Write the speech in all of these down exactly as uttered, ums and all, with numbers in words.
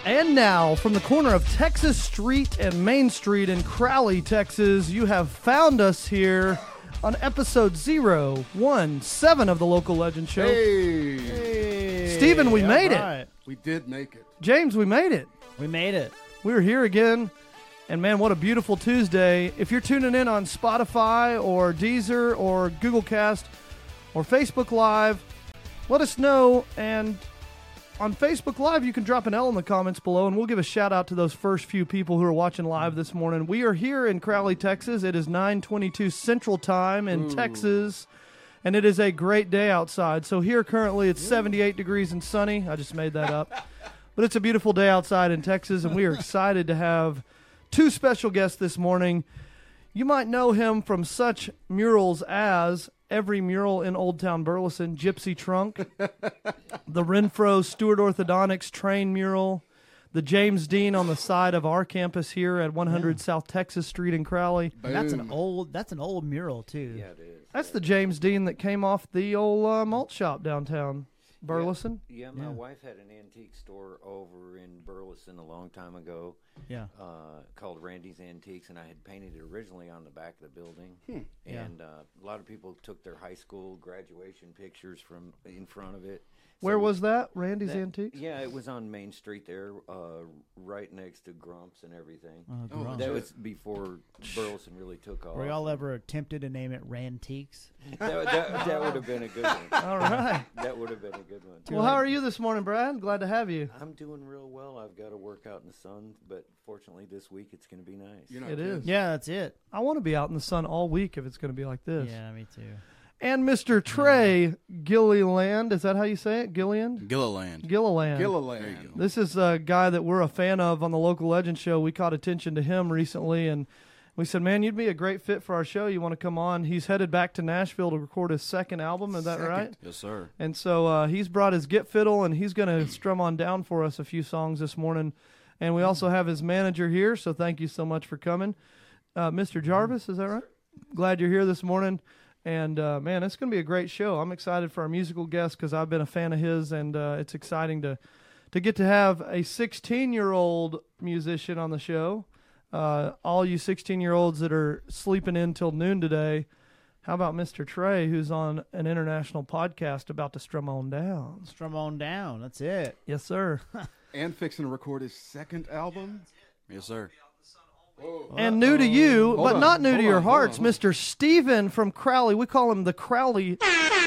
And now, from the corner of Texas Street and Main Street in Crowley, Texas, you have found us here on episode zero one seven of the Local Legend Show. Hey. hey. Stephen, we made right. it. We did make it. James, we made it. We made it. We're here again. And, man, what a beautiful Tuesday. If you're tuning in on Spotify or Deezer or Google Cast or Facebook Live, let us know. And on Facebook Live, you can drop an L in the comments below, and we'll give a shout-out to those first few people who are watching live this morning. We are here in Crowley, Texas. It is nine twenty-two Central Time in Ooh. Texas, and it is a great day outside. So here currently it's seventy-eight degrees and sunny. I just made that up. But it's a beautiful day outside in Texas, and we are excited to have two special guests this morning. You might know him from such murals as Every Mural in Old Town Burleson, Gypsy Trunk, the Renfro Stewart Orthodontics Train Mural, the James Dean on the side of our campus here at one hundred yeah. South Texas Street in Crowley. That's an old that's an old mural, too. Yeah, it is. That's the James Dean that came off the old uh, malt shop downtown Burleson. Yeah, yeah my yeah. wife had an antique store over in Burleson a long time ago. Yeah, uh, called Randy's Antiques, and I had painted it originally on the back of the building. Hmm. And yeah. uh, a lot of people took their high school graduation pictures from in front of it. Where so was that? Randy's that, Antiques? Yeah, it was on Main Street there, uh, right next to Grumps and everything. Uh, Grumps. That was before Burleson really took off. Were y'all ever tempted to name it Rantiques? that, that, that would have been a good one. All right. That would have been a good one. Well, how are you this morning, Brad? Glad to have you. I'm doing real well. I've got to work out in the sun, but fortunately this week it's going to be nice. You know, it is. Yeah, that's it. I want to be out in the sun all week if it's going to be like this. Yeah, me too. And Mister Trey Gilliland, is that how you say it? Gillian? Gilliland. Gilliland. Gilliland. This is a guy that we're a fan of on the Local Legend Show. We caught attention to him recently, and we said, man, you'd be a great fit for our show. You want to come on? He's headed back to Nashville to record his second album. Is that Second. right? Yes, sir. And so uh, he's brought his Git Fiddle, and he's going to strum on down for us a few songs this morning. And we also have his manager here, so thank you so much for coming. Uh, Mister Jarvis, is that right? Glad you're here this morning. And, uh, man, it's going to be a great show. I'm excited for our musical guest because I've been a fan of his, and uh, it's exciting to, to get to have a sixteen-year-old musician on the show. Uh, all you sixteen-year-olds that are sleeping in till noon today, how about Mister Trey, who's on an international podcast about to strum on down? Strum on down. That's it. Yes, sir. And fixing to record his second album. Yes, sir. Whoa. And new to you, Hold but on, not new hold to your on, hold hearts, on. Mister Stephen from Crowley. We call him the Crowley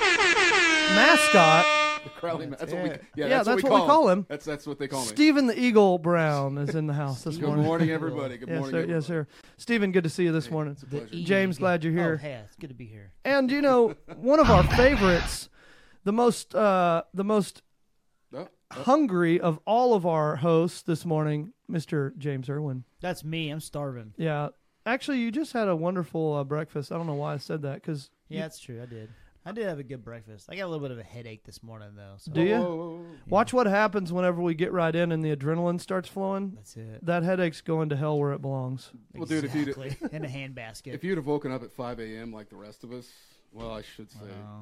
mascot. The Crowley. That's, that's what we. it. Yeah, Yeah, that's, that's what, what we, we call call him. him. That's that's what they call me. Stephen the Eagle Brown is in the house this Good morning. morning, everybody. Good Yes, morning, sir. everybody. Yes, sir. Stephen, good to see you this morning. It's a pleasure. E- James, glad you're here. Oh, hey, it's good to be here. And you know, one of our favorites, the most, uh, the most Oh, oh. hungry of all of our hosts this morning, Mister James Irwin. That's me. I'm starving. Yeah, actually, you just had a wonderful uh, breakfast. I don't know why I said that because Yeah, that's true. I did. I did have a good breakfast. I got a little bit of a headache this morning, though. So. Do you? Whoa, whoa, whoa. Watch what happens whenever we get right in and the adrenaline starts flowing. That's it. That headache's going to hell where it belongs. Well, dude, if you'd- Exactly. In a handbasket. If you'd have woken up at five a.m. like the rest of us, well, I should say, Wow.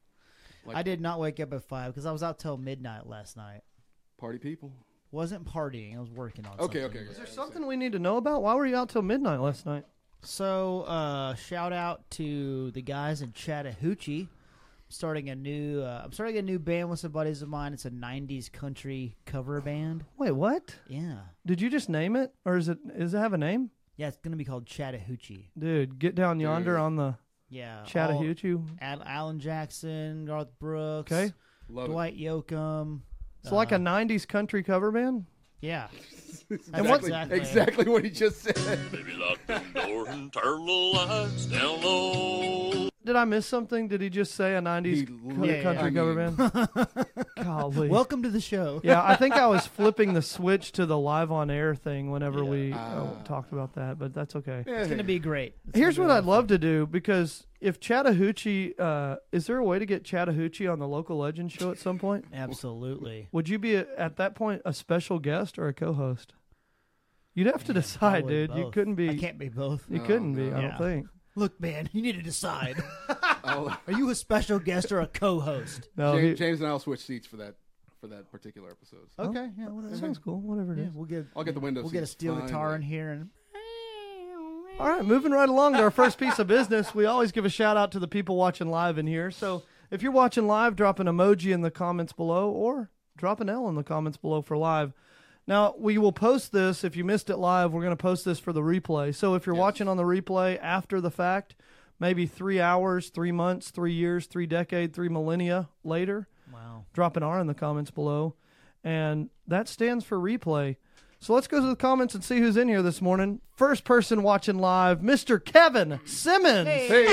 like I did not wake up at five because I was out till midnight last night. party people. Wasn't partying. I was working on Okay, something. okay, okay. Is there something we need to know about? Why were you out till midnight last night? So, uh, shout out to the guys in Chattahoochee. Starting a new, uh, I'm starting a new band with some buddies of mine. It's a nineties country cover band. Wait, what? Yeah, Did you just name it, or is it? Does it have a name? yeah. It's gonna be called Chattahoochee. Dude, get down yonder Dude. on the Yeah, all- Chattahoochee. Al- Alan Jackson, Garth Brooks, Okay, Love Dwight Yoakam. it's like a uh, nineties country cover band. yeah. it. And what's- exactly, exactly what he just said. Baby, lock them doors and turn the lights down low. Did I miss something? Did he just say a nineties He co- li- country I cover mean- band? Golly. Welcome to the show. Yeah, I think I was flipping the switch to the live on air thing whenever Yeah. we uh, Ah. talked about that, but that's okay. Yeah, It's gonna be great. It's Here's gonna what be a I'd lot of love to do, because if Chattahoochee, uh, is there a way to get Chattahoochee on the Local Legend show at some point? fun. Absolutely. Would you be, a, at that point, a special guest or a co-host? You'd have to Man, decide, probably dude. You both. couldn't be. I can't be both. You No, couldn't be, no. I Yeah. don't think. Look, man, you need to decide. I'll- Are you a special guest or a co-host? No, James, he- James and I'll switch seats for that for that particular episode. So. Okay, yeah, whatever. Sounds cool. Whatever it Yeah, is. we'll get. I'll get the window We'll get a seats steel finally. guitar in here and. All right, moving right along to our first piece of business. We always give a shout out to the people watching live in here. So if you're watching live, drop an emoji in the comments below or drop an L in the comments below for live. Now, we will post this. If you missed it live, we're going to post this for the replay. So if you're Yes. watching on the replay after the fact, maybe three hours, three months, three years, three decade, three millennia later, Wow. drop an R in the comments below. And that stands for replay. So let's go to the comments and see who's in here this morning. First person watching live, Mister Kevin Simmons.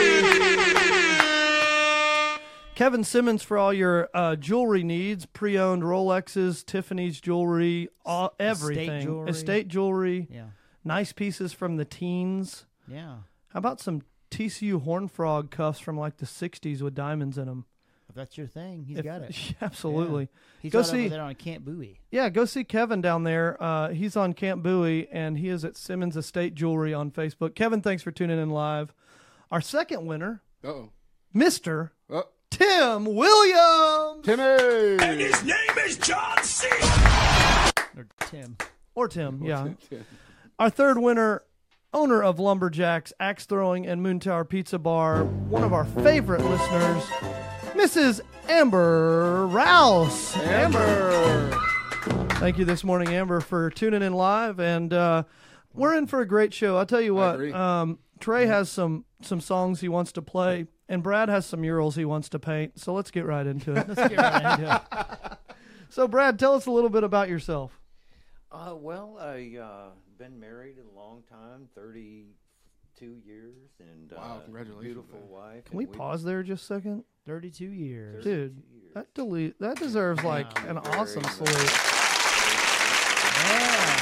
Kevin Simmons for all your uh, jewelry needs, pre-owned Rolexes, Tiffany's jewelry, all, everything. jewelry. Estate jewelry, Yeah. nice pieces from the teens. Yeah. How about some T C U Horn Frog cuffs from like the sixties with diamonds in them? If that's your thing, he's If- got it. Absolutely. He's Go right see- over there on Camp Bowie. Yeah, go see Kevin down there. Uh, he's on Camp Bowie, and he is at Simmons Estate Jewelry on Facebook. Kevin, thanks for tuning in live. Our second winner, Uh-oh. Mister Oh, Tim Williams. Timmy! His name is John C. Or Tim. Or Tim, yeah. Tim. Our third winner, owner of Lumberjacks, Axe Throwing, and Moon Tower Pizza Bar, one of our favorite listeners, Missus Amber Rouse. Amber! Thank you this morning, Amber, for tuning in live. And uh, we're in for a great show. I'll tell you I what, agree. um, Trey has some, some songs he wants to play, and Brad has some murals he wants to paint. So let's get right into it. Let's get right into it. So, Brad, tell us a little bit about yourself. Uh, well, I uh, been married a long time, thirty-two years, and Wow, uh, congratulations, beautiful man. wife. Can we and pause there just a second? thirty-two years. Dude, thirty-two years. That delete that deserves like Yeah. an Very awesome much. salute. Yeah.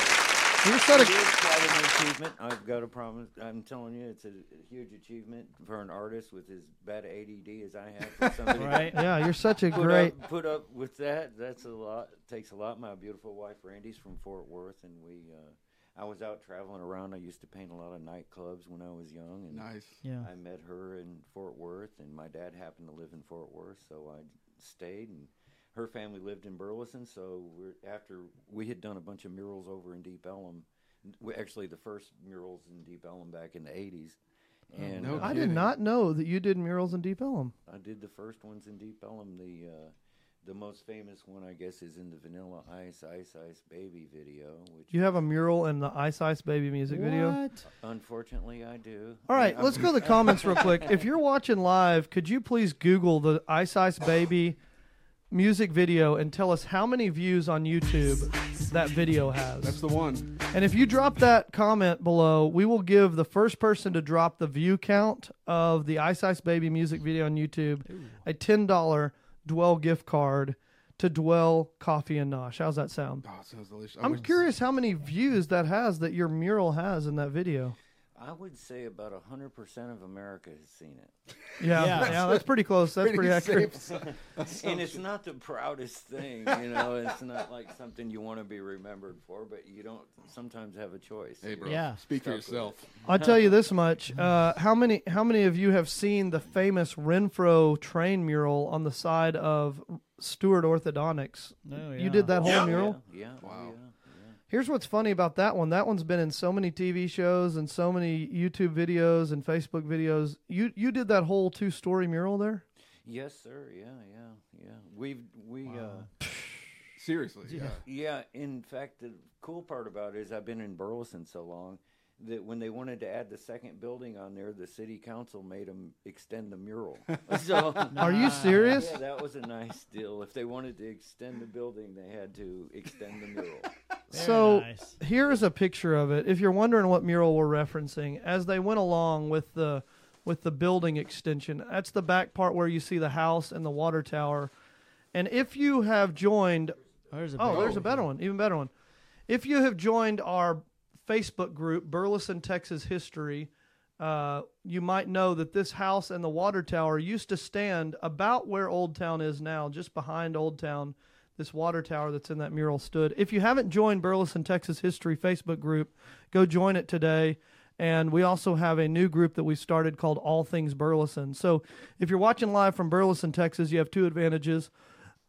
You said It a, is quite an achievement. I've got to promise. I'm telling you, it's a, a huge achievement for an artist with as bad A D D as I have. For somebody Right. yeah, you're such a put great. up, put up with that. That's a lot. Takes a lot. My beautiful wife Randy's from Fort Worth, and we. Uh, I was out traveling around. I used to paint a lot of nightclubs when I was young, and Nice. Yeah. I met her in Fort Worth, and my dad happened to live in Fort Worth, so I stayed. And her family lived in Burleson, so we're, after we had done a bunch of murals over in Deep Ellum, we, actually the first murals in Deep Ellum back in the eighties, and no uh, I did kidding. not know that you did murals in Deep Ellum. I did the first ones in Deep Ellum. The uh, the most famous one, I guess, is in the Vanilla Ice Ice Ice Baby video, which You have a mural in the Ice Ice Baby music video. What? unfortunately I do. All right, And let's I'm- go to the comments real quick. If you're watching live, could you please Google the Ice Ice Baby music video and tell us how many views on YouTube that video has? That's the one. And if you drop that comment below, we will give the first person to drop the view count of the Ice Ice Baby music video on YouTube a ten dollar Dwell gift card to Dwell Coffee and Nosh. How's that sound? Oh, it sounds delicious. I I'm wish- curious how many views that has that your mural has in that video. I would say about one hundred percent of America has seen it. Yeah, yeah, Yeah. that's pretty close. That's pretty, accurate. safe. And it's not the proudest thing, you know. It's not like something you want to be remembered for, but you don't sometimes have a choice. Hey, bro. Yeah. Speak for Stuck with yourself. I'll tell you this much: uh, how many how many of you have seen the famous Renfro train mural on the side of Stewart Orthodontics? Oh, You yeah. did that whole Yeah, mural. Yeah. yeah, oh, Wow. yeah, yeah. Here's what's funny about that one. That one's been in so many T V shows and so many YouTube videos and Facebook videos. You you did that whole two story mural there. Yes, sir. Yeah, yeah, yeah. We've we uh Seriously. Yeah. yeah. In fact, the cool part about it is I've been in Burleson so long that when they wanted to add the second building on there, the city council made them extend the mural. So Are you serious? yeah, that was a nice deal. If they wanted to extend the building, they had to extend the mural. Very So nice. here's a picture of it. If you're wondering what mural we're referencing, as they went along with the with the building extension, that's the back part where you see the house and the water tower. And if you have joined, Oh, there's a oh, big there's a one. better one, even better one. If you have joined our Facebook group, Burleson, Texas History, uh, you might know that this house and the water tower used to stand about where Old Town is now, just behind Old Town. This water tower that's in that mural stood. If you haven't joined Burleson, Texas History Facebook group, go join it today. And we also have a new group that we started called All Things Burleson. So if you're watching live from Burleson, Texas, you have two advantages.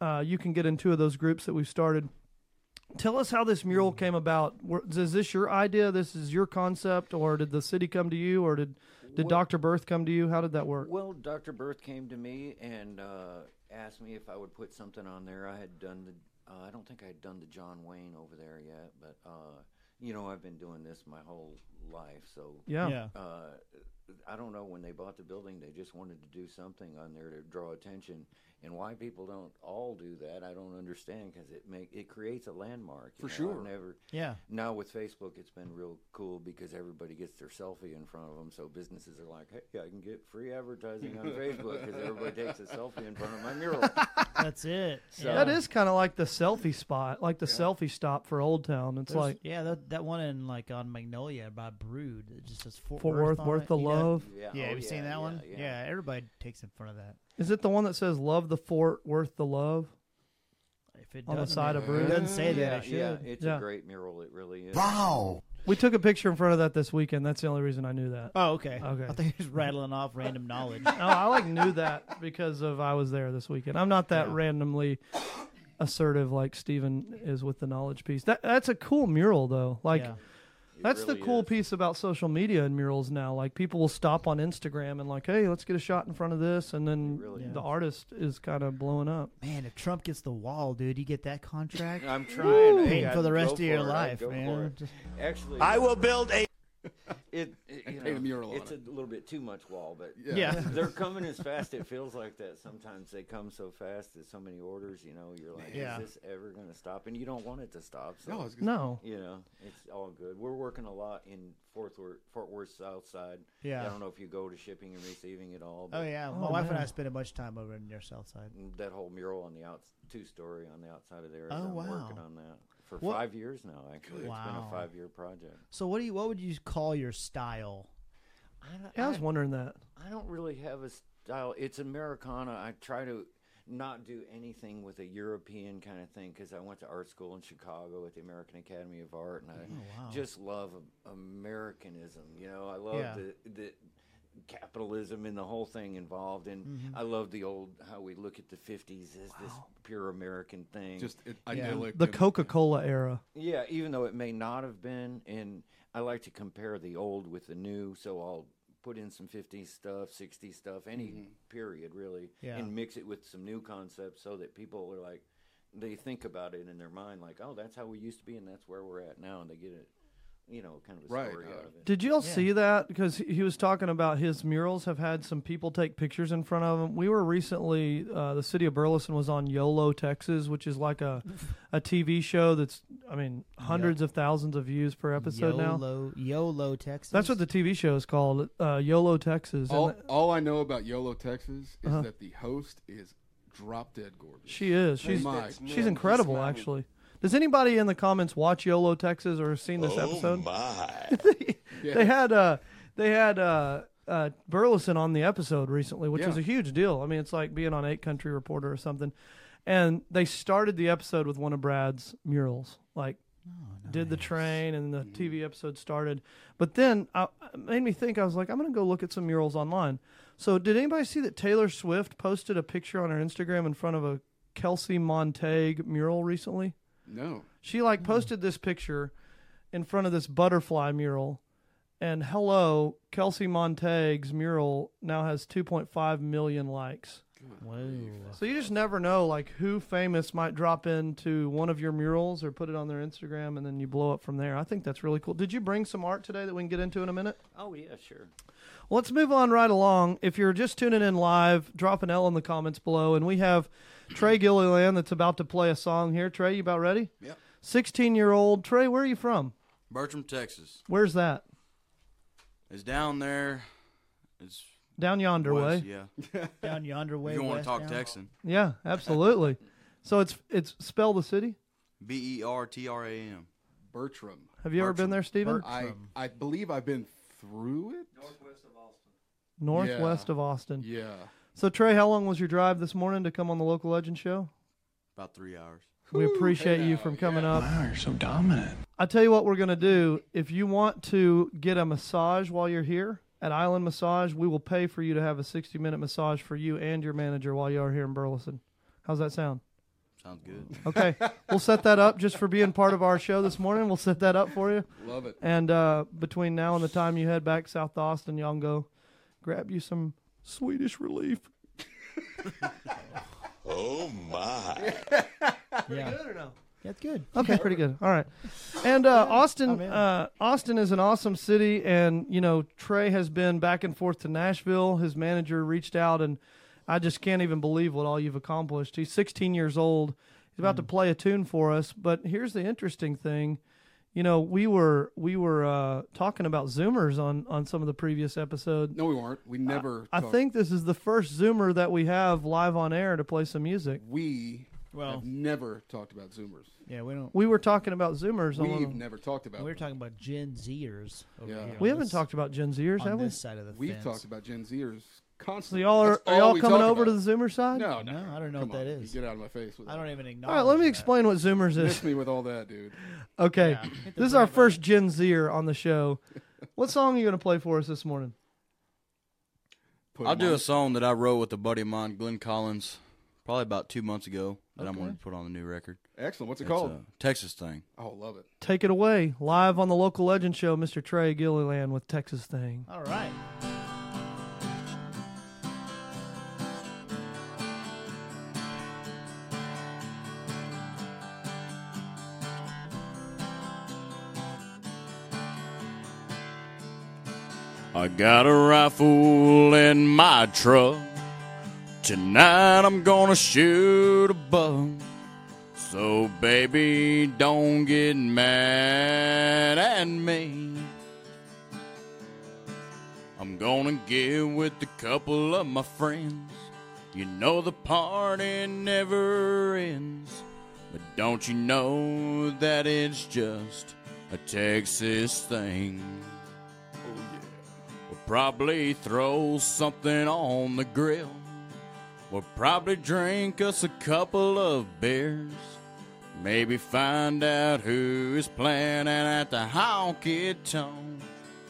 uh, you can get in two of those groups that we've started. Tell us how this mural came about. Were- Is this your idea? This is your concept, or did the city come to you, or did did Well- Doctor Birth come to you? How did that work? Well, Doctor Birth came to me and uh, asked me if I would put something on there. I had done the, uh, I don't think I had done the John Wayne over there yet, but uh, you know, I've been doing this my whole life, so Yeah. Yeah. uh, I don't know, when they bought the building, they just wanted to do something on there to draw attention. And why people don't all do that, I don't understand, because it make it creates a landmark. you For know. sure. I've never. Yeah. Now with Facebook, it's been real cool because everybody gets their selfie in front of them, so businesses are like, "Hey, I can get free advertising on Facebook because everybody takes a selfie in front of my mural." That's it. So- yeah. That is kind of like the selfie spot, like the selfie stop for Old Town. It's There's- like yeah, that that one in like on Magnolia by Brood. It just says Fort, Fort Worth. Worth, on Worth it. the You know- Love. Yeah, Yeah, oh, have you seen yeah, that yeah, one? Yeah. everybody takes in front of that. Is it the one that says "Love the Fort, Worth the Love"? If it On the doesn't- side of if Brood? it doesn't say that, yeah, it should. yeah, it's Yeah. a great mural. It really is. We took a picture in front of that this weekend. That's the only reason I knew that. Oh, okay. Okay. I think he was rattling off random knowledge. No, I like knew that because of I was there this weekend. I'm not that Yeah. randomly assertive like Steven is with the knowledge piece. That that's a cool mural though. Like yeah. It that's the really cool is. piece about social media and murals now. Like people will stop on Instagram and like, hey, let's get a shot in front of this, and then It really is. the artist is kind of blowing up. Man, if Trump gets the wall, dude, you get that contract. I'm trying. Hey, Paying for I'd the go rest of your for it. I'd life, go for man. it. Just- Actually, I will build a. It, it you paint a know, mural on it's it. a little bit too much wall, but Yeah. Yeah. they're coming as fast. It feels like that. Sometimes they come so fast. There's so many orders. You know, you're like, Yeah. is this ever going to stop? And you don't want it to stop. So, No, I was gonna No. you know, it's all good. We're working a lot in Fort Worth, Fort Worth South Side. Yeah. I don't know if you go to shipping and receiving at all. Oh But yeah, my Oh, wife and man. I spend a bunch of time over in your south side. that whole mural on the out, two story on the outside of there. Oh, I'm wow. working on that for What- five years now. Actually, it's been Wow. a five year project. So what do you? What would you call your style? I, don't- Yeah, I was I- wondering that. I don't really have a style. It's Americana. I try to not do anything with a European kind of thing because I went to art school in Chicago at the American Academy of Art, and I Oh, wow. just love Americanism. You know, I love Yeah. the the capitalism and the whole thing involved, and Mm-hmm. I love the old how we look at the fifties as this pure American thing. just it, idyllic. The and- Coca-Cola era. Yeah, even though it may not have been, and I like to compare the old with the new, so I'll put in some fifties stuff, sixties stuff, any period really, Yeah. and mix it with some new concepts so that people are like, they think about it in their mind, like, oh, that's how we used to be, and that's where we're at now, and they get it, you know, kind of a Right, story uh, out of it. Did you all Yeah. see that? Because he he was talking about his murals have had some people take pictures in front of them. We were recently, uh, the city of Burleson was on YOLO, Texas, which is like a, a T V show that's, I mean, hundreds of thousands of views per episode now. YOLO, YOLO, Texas. That's what the T V show is called, uh, YOLO, Texas. And all, all I know about YOLO, Texas, is Uh-huh. that the host is drop dead gorgeous. she is. She's my she's incredible, smile. actually. Does anybody in the comments watch YOLO, Texas, or seen this Oh episode? my. Yeah. They had uh they had uh, uh Burleson on the episode recently, which Yeah. was a huge deal. I mean, it's like being on Eight Country Reporter or something. And they started the episode with one of Brad's murals, like did the train, and the T V episode started. But then I, it made me think. I was like, I'm gonna go look at some murals online. So did anybody see that Taylor Swift posted a picture on her Instagram in front of a Kelsey Montague mural recently? No. She like posted this picture in front of this butterfly mural, and hello, Kelsey Montague's mural now has two point five million likes. Whoa. So you just never know like who famous might drop into one of your murals or put it on their Instagram, and then you blow up from there. I think that's really cool. Did you bring some art today that we can get into in a minute? Oh, yeah, sure. Well, let's move on right along. If you're just tuning in live, drop an L in the comments below, and we have Trey Gilliland that's about to play a song here. Trey, you about ready? Yep. sixteen-year-old. Trey, where are you from? Bertram, Texas. Where's that? It's down there. It's Down yonder west, way. yeah. Down yonder way. If you want west to talk down? Texan, Yeah, absolutely. So it's it's spell the city. B E R T R A M. Bertram. Have you ever been Bertram. there, Stephen? I, I believe I've been through it. Northwest Yeah. of Austin. Yeah. So Trey, how long was your drive this morning to come on the Local Legend Show? About three hours. We appreciate hey you now, from coming yeah. up. Wow, you're so dominant. I tell you what we're going to do. If you want to get a massage while you're here at Island Massage, we will pay for you to have a sixty-minute massage for you and your manager while you are here in Burleson. How's that sound? Sounds good. Okay, we'll set that up just for being part of our show this morning. We'll set that up for you. Love it. And uh, between now and the time you head back south to Austin, y'all can go grab you some Swedish Relief. Oh, my. Yeah, Good or no? that's good. Okay, pretty good. All right. And uh, Austin, I'm in. uh, Austin is an awesome city, and you know Trey has been back and forth to Nashville. His manager reached out, and I just can't even believe what all you've accomplished. He's sixteen years old. He's about to play a tune for us. But here's the interesting thing. You know, we were we were uh, talking about Zoomers on, on some of the previous episodes. No, we weren't. We never. I talked- think this is the first Zoomer that we have live on air to play some music. we Well, have never talked about Zoomers. yeah, we don't. We were talking about Zoomers. on one We've of- never talked about. We were them. talking about Gen Zers over Yeah. here. we on haven't this- talked about Gen Zers, on have we? this side of the We've fence. talked about Gen Zers So constantly. y'all are, That's are all y'all we coming talk over about. to the Zoomer side? No, No, I don't know Come what that on. is. You get out of my face with I that. don't even acknowledge. All right, let me that. explain what Zoomers is. Miss me with all that, dude. Okay, Yeah, hit the this is our brake first Gen Zer on the show. What song are you going to play for us this morning? Put I'll 'em do on. a song that I wrote with a buddy of mine, Glenn Collins, probably about two months ago that I'm Okay. going to put on the new record. Excellent. What's it It's called? a Texas Thing. Oh, love it. Take it away, live on the Local Legend Show, Mister Trey Gilliland with Texas Thing. All right. I got a rifle in my truck. Tonight I'm gonna shoot a buck. So baby, don't get mad at me. I'm gonna get with a couple of my friends. You know the party never ends. But don't you know that it's just a Texas thing? We'll probably throw something on the grill. We'll probably drink us a couple of beers. Maybe find out who is playing at the honky tonk.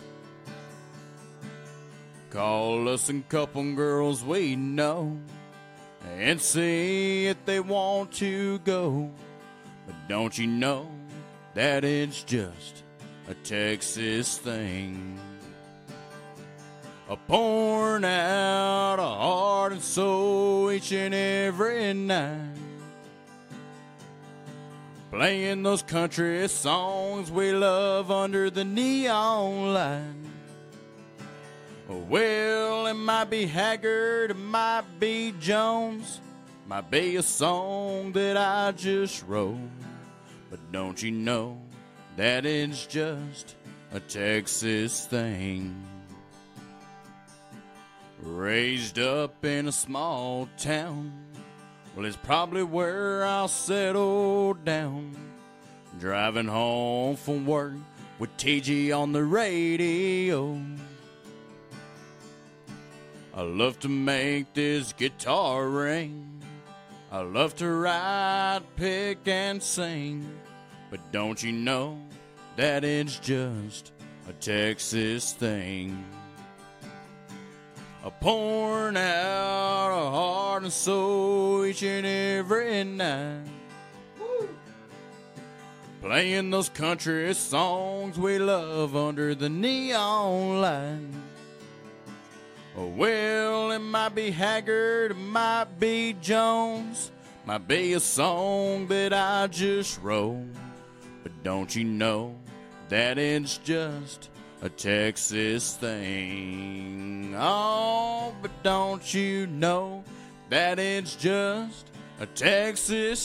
Call us a couple girls we know and see if they want to go. But don't you know that it's just a Texas thing? A pouring out a heart and soul each and every night. Playing those country songs we love under the neon light. Well, it might be Haggard, it might be Jones, might be a song that I just wrote. But don't you know that it's just a Texas thing? Raised up in a small town, well, it's probably where I'll settle down. Driving home from work with T G on the radio. I love to make this guitar ring. I love to write, pick, and sing. But don't you know that it's just a Texas thing? A pouring out a heart and soul each and every night. Playing those country songs we love under the neon light. Well, it might be Haggard, it might be Jones, might be a song that I just wrote. But don't you know that it's just a Texas thing? Oh, but don't you know that it's just a Texas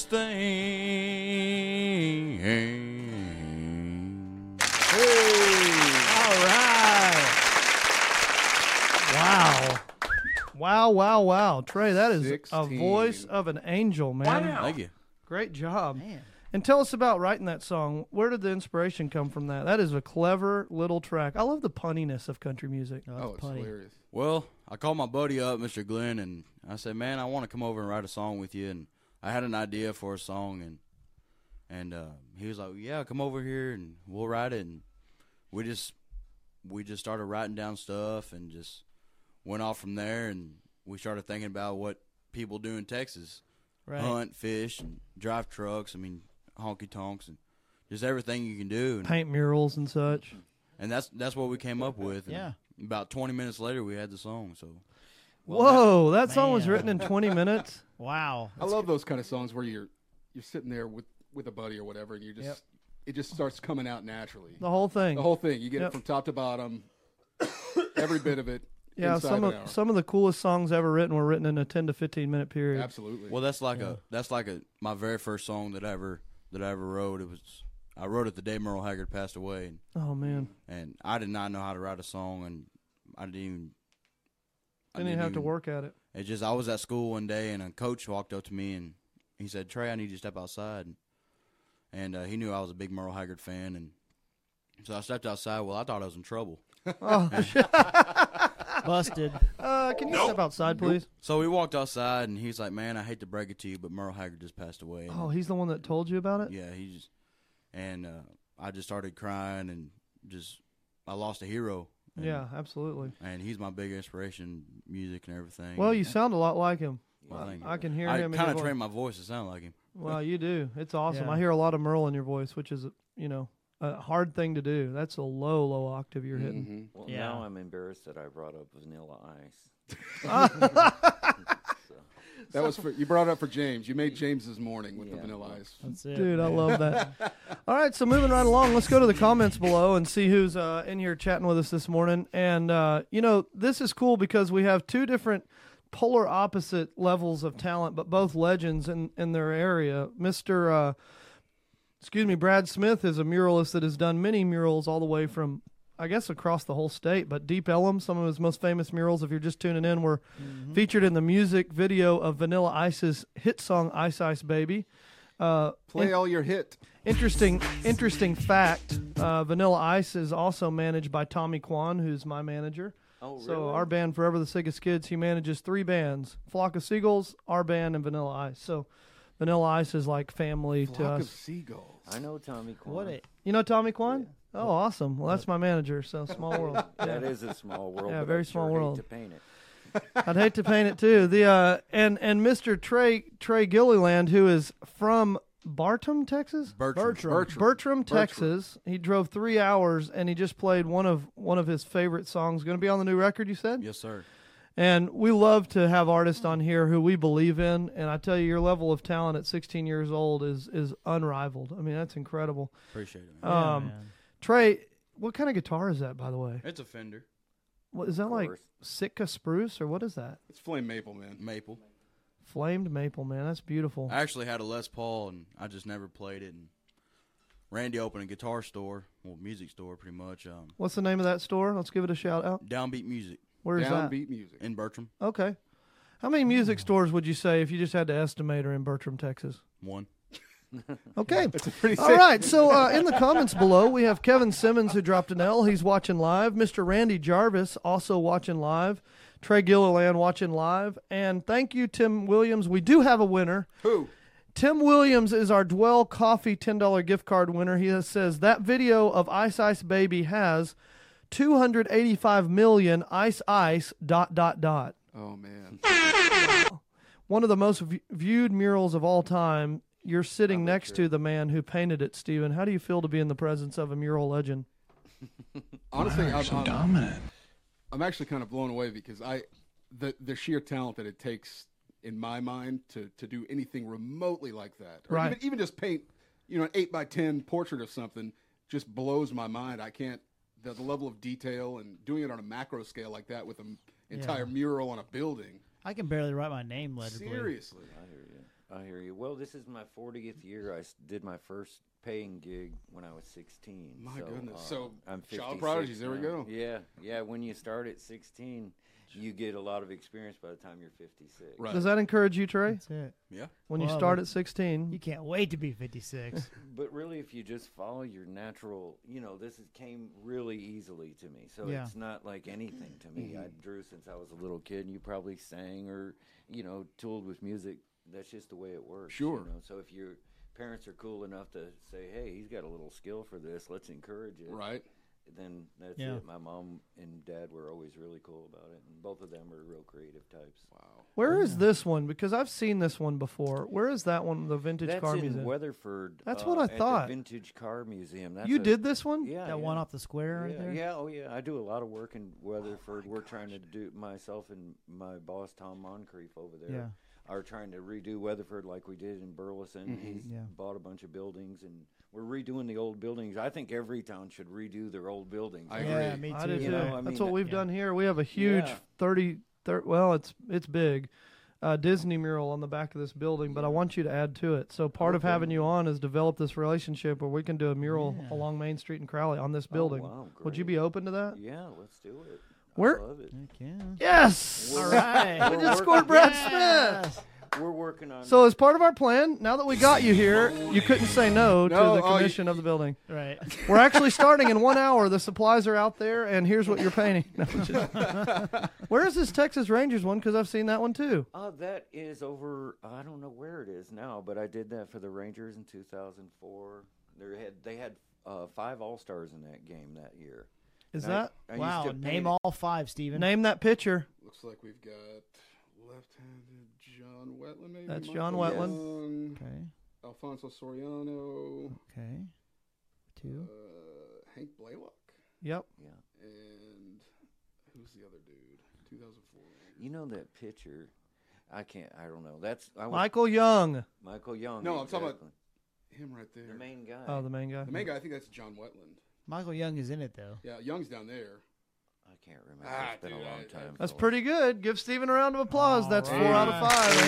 thing? All right. Wow. Wow, wow, wow. Trey, that is a sixteen. voice of an angel, man. Thank you. Great job. Man. And tell us about writing that song. Where did the inspiration come from that? That is a clever little track. I love the punniness of country music. Oh, Oh, that's it's funny. hilarious. Well, I called my buddy up, Mister Glenn, and I said, "Man, I want to come over and write a song with you." And I had an idea for a song, and and uh, he was like, "Yeah, come over here and we'll write it." And we just we just started writing down stuff and just went off from there. And we started thinking about what people do in Texas. Right. hunt, fish, and drive trucks. I mean, honky tonks and just everything you can do. And, Paint murals and such. and that's that's what we came up with. And Yeah. About twenty minutes later, we had the song. So Whoa, that song was Man. written in twenty minutes. Wow. I love those kind of songs where you're you're sitting there with, with a buddy or whatever, and you just Yep. it just starts coming out naturally. The whole thing. The whole thing, you get Yep. it from top to bottom, every bit of it. yeah, inside some an of hour. some of the coolest songs ever written were written in a ten to fifteen minute period. Absolutely. well, that's like a that's like a my very first song that I ever that I ever wrote. It was I wrote it the day Merle Haggard passed away, and, Oh man, and I did not know how to write a song, and I didn't even I didn't even have to work at it. It just I was at school one day, and a coach walked up to me and he said, "Trey, I need you to step outside." And, and uh, he knew I was a big Merle Haggard fan, and so I stepped outside. Well, I thought I was in trouble. Oh, Busted. uh, can you step outside, please? So we walked outside, and he's like, "Man, I hate to break it to you, but Merle Haggard just passed away." And, Oh, he's the one that told you about it. yeah, he just and uh, I just started crying, and just I lost a hero. And, Yeah, absolutely. and he's my big inspiration, music and everything. Well, you sound a lot like him. Well, thank you. I can hear I him. in kind your of voice. trained my voice to sound like him. Well, you do. It's awesome. Yeah. I hear a lot of Merle in your voice, which is, you know, a hard thing to do. That's a low, low octave you're hitting. Mhm. Well, Yeah. now I'm embarrassed that I brought up Vanilla Ice. So, That was for, you brought it up for James. You made James's morning with the Yeah. Vanilla Ice. That's it. Dude, I love that. All right, so moving right along, let's go to the comments below and see who's uh, in here chatting with us this morning. And, uh, you know, this is cool because we have two different polar opposite levels of talent, but both legends in, in their area. Mister Uh, excuse me, Brad Smith is a muralist that has done many murals all the way from, I guess, across the whole state. But Deep Ellum, some of his most famous murals, if you're just tuning in, were featured in the music video of Vanilla Ice's hit song "Ice Ice Baby." Uh, Play all your hit. Interesting, interesting fact. Uh, Vanilla Ice is also managed by Tommy Kwan, who's my manager. oh, So really? our band, Forever the Sickest Kids, he manages three bands: Flock of Seagulls, our band, and Vanilla Ice. So Vanilla Ice is like family to Flock of us. seagulls. I know Tommy Kwan. What a You know Tommy Kwan? Oh, awesome. Well, that's my manager. So small world. That is a small world. Yeah, but very I'd sure small hate world. To paint it. I'd hate to paint it too. The uh, and and Mister Trey Trey Gilliland, who is from Bartram, Texas. Bertram. Bertram. Bertram. Bertram, Texas. He drove three hours and he just played one of one of his favorite songs. Going to be on the new record, you said? Yes, sir. And we love to have artists on here who we believe in. And I tell you, your level of talent at sixteen years old is is unrivaled. I mean, that's incredible. Appreciate it, man. yeah, um, man. Trey, what kind of guitar is that, by the way? It's a Fender What is that Of like? course. Sitka spruce or what is that? It's flame maple, man. maple. Flamed maple, man. That's beautiful. I actually had a Les Paul, and I just never played it. And Randy opened a guitar store, well, music store, pretty much. Um, What's the name of that store? Let's give it a shout out. Downbeat Music Where's that? Downbeat music. in Bertram. Okay. How many music stores would you say, if you just had to estimate, are in Bertram, Texas? One. Okay. It's a pretty All safe. right. So uh, in the comments below, we have Kevin Simmons who dropped an L. He's watching live. Mister Randy Jarvis also watching live. Trey Gilliland watching live. And thank you, Tim Williams. We do have a winner. Who? Tim Williams is our Dwell Coffee ten dollar gift card winner. He says that video of Ice Ice Baby has two hundred eighty-five million ice ice dot dot dot. Oh, man. One of the most v- viewed murals of all time. You're sitting Probably next true. to the man who painted it, Steven. How do you feel to be in the presence of a mural legend? Honestly, I'm, I'm dominant. I'm actually kind of blown away because I, the the sheer talent that it takes in my mind to to do anything remotely like that, or Right. even even just paint, you know, an eight by ten portrait of something, just blows my mind. I can't the, the level of detail and doing it on a macro scale like that with an entire Yeah. mural on a building. I can barely write my name legibly. Seriously, I hear you. I hear you. Well, this is my fortieth year. I s- did my first paying gig when I was sixteen. My so, goodness. uh, So, I'm child fifty-six prodigies, there we now. go. Yeah, yeah. When you start at sixteen, you get a lot of experience by the time you're fifty-six. Right. Does that encourage you, Trey? That's it. Yeah. When you Well, start but- at sixteen? You can't wait to be fifty-six. But really, if you just follow your natural, you know, this is, came really easily to me. So Yeah. it's not like anything to me. I drew since I was a little kid, and you probably sang or, you know, tooled with music. That's just the way it works. Sure. You know? So if your parents are cool enough to say, hey, he's got a little skill for this, let's encourage it. Right. then that's Yeah. it. My mom and dad were always really cool about it, and both of them are real creative types. Wow. Where is this one? Because I've seen this one before. Where is that one? The vintage That's car in museum. Weatherford. That's uh, what I at the thought. Vintage Car Museum. That's You a- did this one? Yeah, That yeah. one off the square right yeah, there? Yeah, oh yeah. I do a lot of work in Weatherford. We're trying to do myself and my boss Tom Moncrief over there. Yeah. Are trying to redo Weatherford like we did in Burleson. He's Yeah. bought a bunch of buildings, and we're redoing the old buildings. I think every town should redo their old buildings. I Yeah, agree. me too. I do You too. know, I That's mean, what we've yeah. done here. We have a huge Yeah. thirty, thirty, well, it's it's big, uh, Disney mural on the back of this building, but I want you to add to it. So part of Okay. having you on is develop this relationship where we can do a mural Yeah. along Main Street in Crowley on this Oh, building. wow, Would you great. be open to that? Yeah, let's do it. We're- I love it. Heck yeah. Yes! All right. We We're just working- scored Brad Yes. Smith! We're working on. So as part of our plan, now that we got you here, you couldn't say no, No, to the oh, you- commission of the building. Right. We're actually starting in one hour. The supplies are out there, and here's what you're painting. No, I'm just- Where is this Texas Rangers one? Because I've seen that one too. Uh, that is over. I don't know where it is now, but I did that for the Rangers in two thousand four. They had they had uh, five All Stars in that game that year. Is And I- that I used Wow. to Name paint it- all five, Steven. name that pitcher? Looks like we've got left-handed John Wetland, maybe. That's Michael John Wetland. Young, Okay. Alfonso Soriano, Okay. Two. uh, Hank Blaylock, Yep. Yeah. and who's the other dude? two thousand four. You know that pitcher? I can't. I don't know. That's I was, Michael Young. Michael Young. No, I'm talking about- exactly. Him right there. the main guy. Oh, the main guy. The main guy, I think that's John Wetland. Michael Young is in it though. Yeah, Young's down there. I can't remember. Ah, it's been dude, a long I- I- time. That's so- pretty good. Give Steven a round of applause. All That's four right. out of five.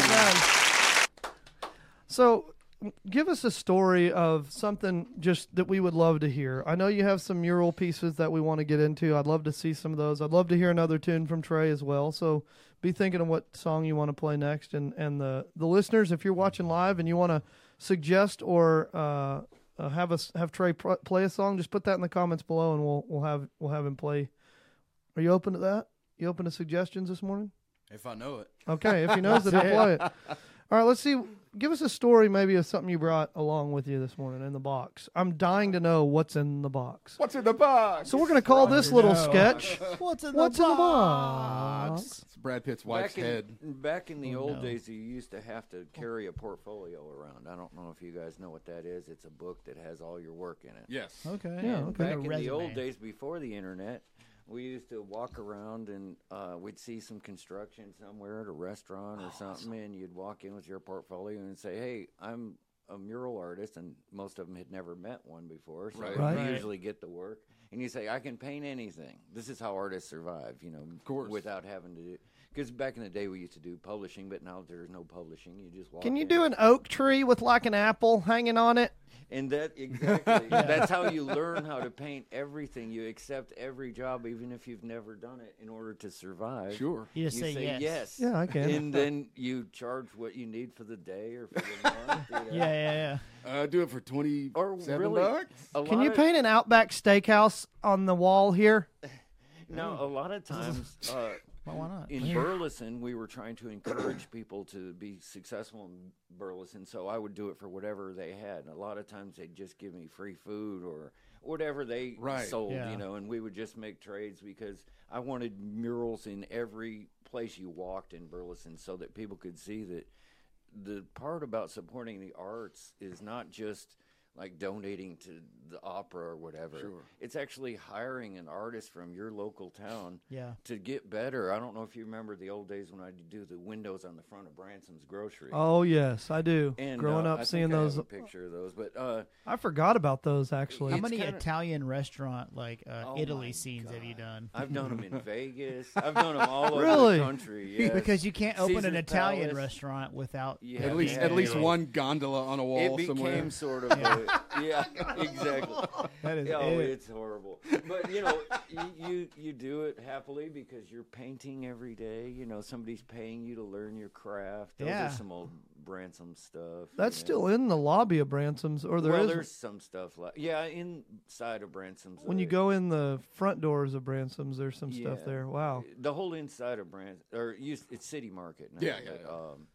Ain't bad. So, give us a story of something just that we would love to hear. I know you have some mural pieces that we want to get into. I'd love to see some of those. I'd love to hear another tune from Trey as well. So, be thinking of what song you want to play next. And, and the, the listeners, if you're watching live and you want to suggest or uh, uh, have us have Trey pr- play a song, just put that in the comments below, and we'll we'll have we'll have him play. Are you open to that? You open to suggestions this morning? If I know it. Okay, if he knows it, he'll play it. All right, let's see. Give us a story maybe of something you brought along with you this morning in the box. I'm dying to know what's in the box. What's in the box? So we're going to call this little sketch, What's in What's the in the box? box? It's Brad Pitt's wife's Back in, head. back in the Oh, old no. days, you used to have to carry a portfolio around. I don't know if you guys know what that is. It's a book that has all your work in it. Yes. Okay. Yeah, And okay. Back Like a in the old resume. days before the internet, we used to walk around and uh, we'd see some construction somewhere at a restaurant or something, and you'd walk in with your portfolio and say, "Hey, I'm a mural artist," and most of them had never met one before, so Right. you Right. usually get the work. And you say, "I can paint anything." This is how artists survive, you know, of course. without having to do. Because back in the day, we used to do publishing, but now there's no publishing. You just walk. Can you in. do an oak tree with like an apple hanging on it? And that exactly. That's how you learn how to paint everything. You accept every job, even if you've never done it, in order to survive. Sure. You just You say, say yes. yes. Yeah, I can. And then you charge what you need for the day or for the month. you know. Yeah, yeah, yeah. Uh, do it for twenty-seven Or really, bucks. a Can lot you of- paint an Outback Steakhouse on the wall here? No, a lot of times uh, Well, why not? in Here. Burleson, we were trying to encourage people to be successful in Burleson, so I would do it for whatever they had. And a lot of times they'd just give me free food or whatever they Right. sold, Yeah. you know, and we would just make trades because I wanted murals in every place you walked in Burleson so that people could see that the part about supporting the arts is not just like donating to the opera or whatever. Sure. It's actually hiring an artist from your local town Yeah. to get better. I don't know if you remember the old days when I do the windows on the front of Branson's Grocery. Oh yes, I do. and Growing uh, up, I seeing think I have those, a picture of those, but uh, I forgot about those actually. How It's many kinda- Italian restaurant like uh, Oh Italy my scenes have you done? I've done them in Vegas. I've done them all over Really? the country. Yes. Because you can't open an Caesar's Italian Palace. restaurant without You At have least, to at have least it. one gondola on a wall It became somewhere. sort of a, yeah, exactly. That is Oh, it. it's horrible. But you know, you, you you do it happily because you're painting every day. You know, somebody's paying you to learn your craft. Those Yeah. are some old Bransom stuff. That's you know. still in the lobby of Bransom's, or there is well, there's some stuff like yeah, inside of Bransom's. when you uh, go in the front doors of Bransom's. There's some stuff Yeah. there. Wow. The whole inside of Branson, or used, it's City Market now. Yeah, yeah, but, yeah. Um,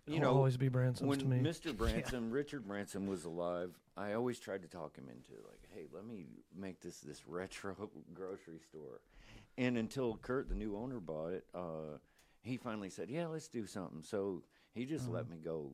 you It'll know, always be Branson's when to me. Mister Branson, Richard Branson was alive, I always tried to talk him into it, like, hey, let me make this this retro grocery store. And until Kurt, the new owner, bought it, uh, he finally said, yeah, let's do something. So he just let me go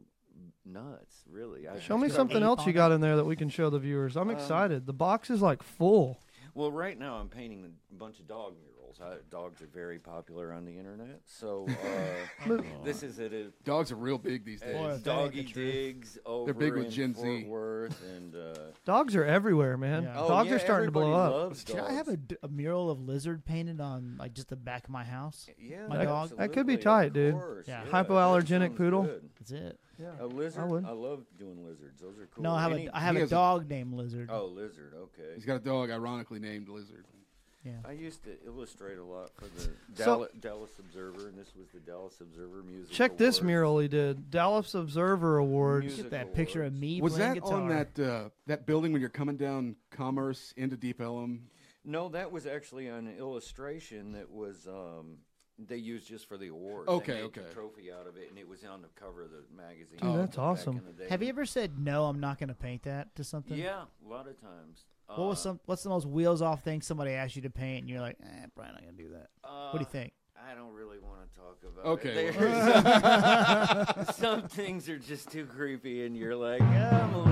nuts, really. I Show me Go something ape else on you it. got in there that we can show the viewers. I'm excited. The box is like full. Well, right now I'm painting a bunch of dog murals. I, dogs are very popular on the internet, so uh, this is at a Dogs are real big these days. Boy, uh, if that ain't doggy the truth. digs over They're big with in Gen Fort Z. Worth, and uh, Dogs are everywhere, man. Yeah. oh, Dogs yeah, are starting to blow everybody up. loves Should I have a, dogs. d- a mural of lizard painted on like just the back of my house? Yeah, my dog? That could be absolutely, tight, of dude. course, Yeah. that Hypoallergenic sounds poodle? good. That's it. A lizard? would. I love doing lizards. Those are cool. No, I have Any- a I have he a has a- dog named Lizard. Oh, lizard. Okay. He's got a dog ironically named Lizard. Yeah. I used to illustrate a lot for the So- Dallas, Dallas Observer, and this was the Dallas Observer Music Check this Awards. mural he did. Dallas Observer Awards. Music Get that awards. picture of me Was playing that guitar. on that uh, that building when you're coming down Commerce into Deep Ellum? No, that was actually an illustration that was um, they used just for the award. Okay, they made okay. a trophy out of it, and it was on the cover of the magazine. Dude, that's back awesome. in the day. Have you ever said no? I'm not going to paint that to something. Yeah, a lot of times. What was Uh, some? What's the most wheels off thing somebody asked you to paint, and you're like, eh, probably not going to do that. what do you uh, think? I don't really want to talk about Okay, it. well- There's some, some things are just too creepy, and you're like, yeah, I'm a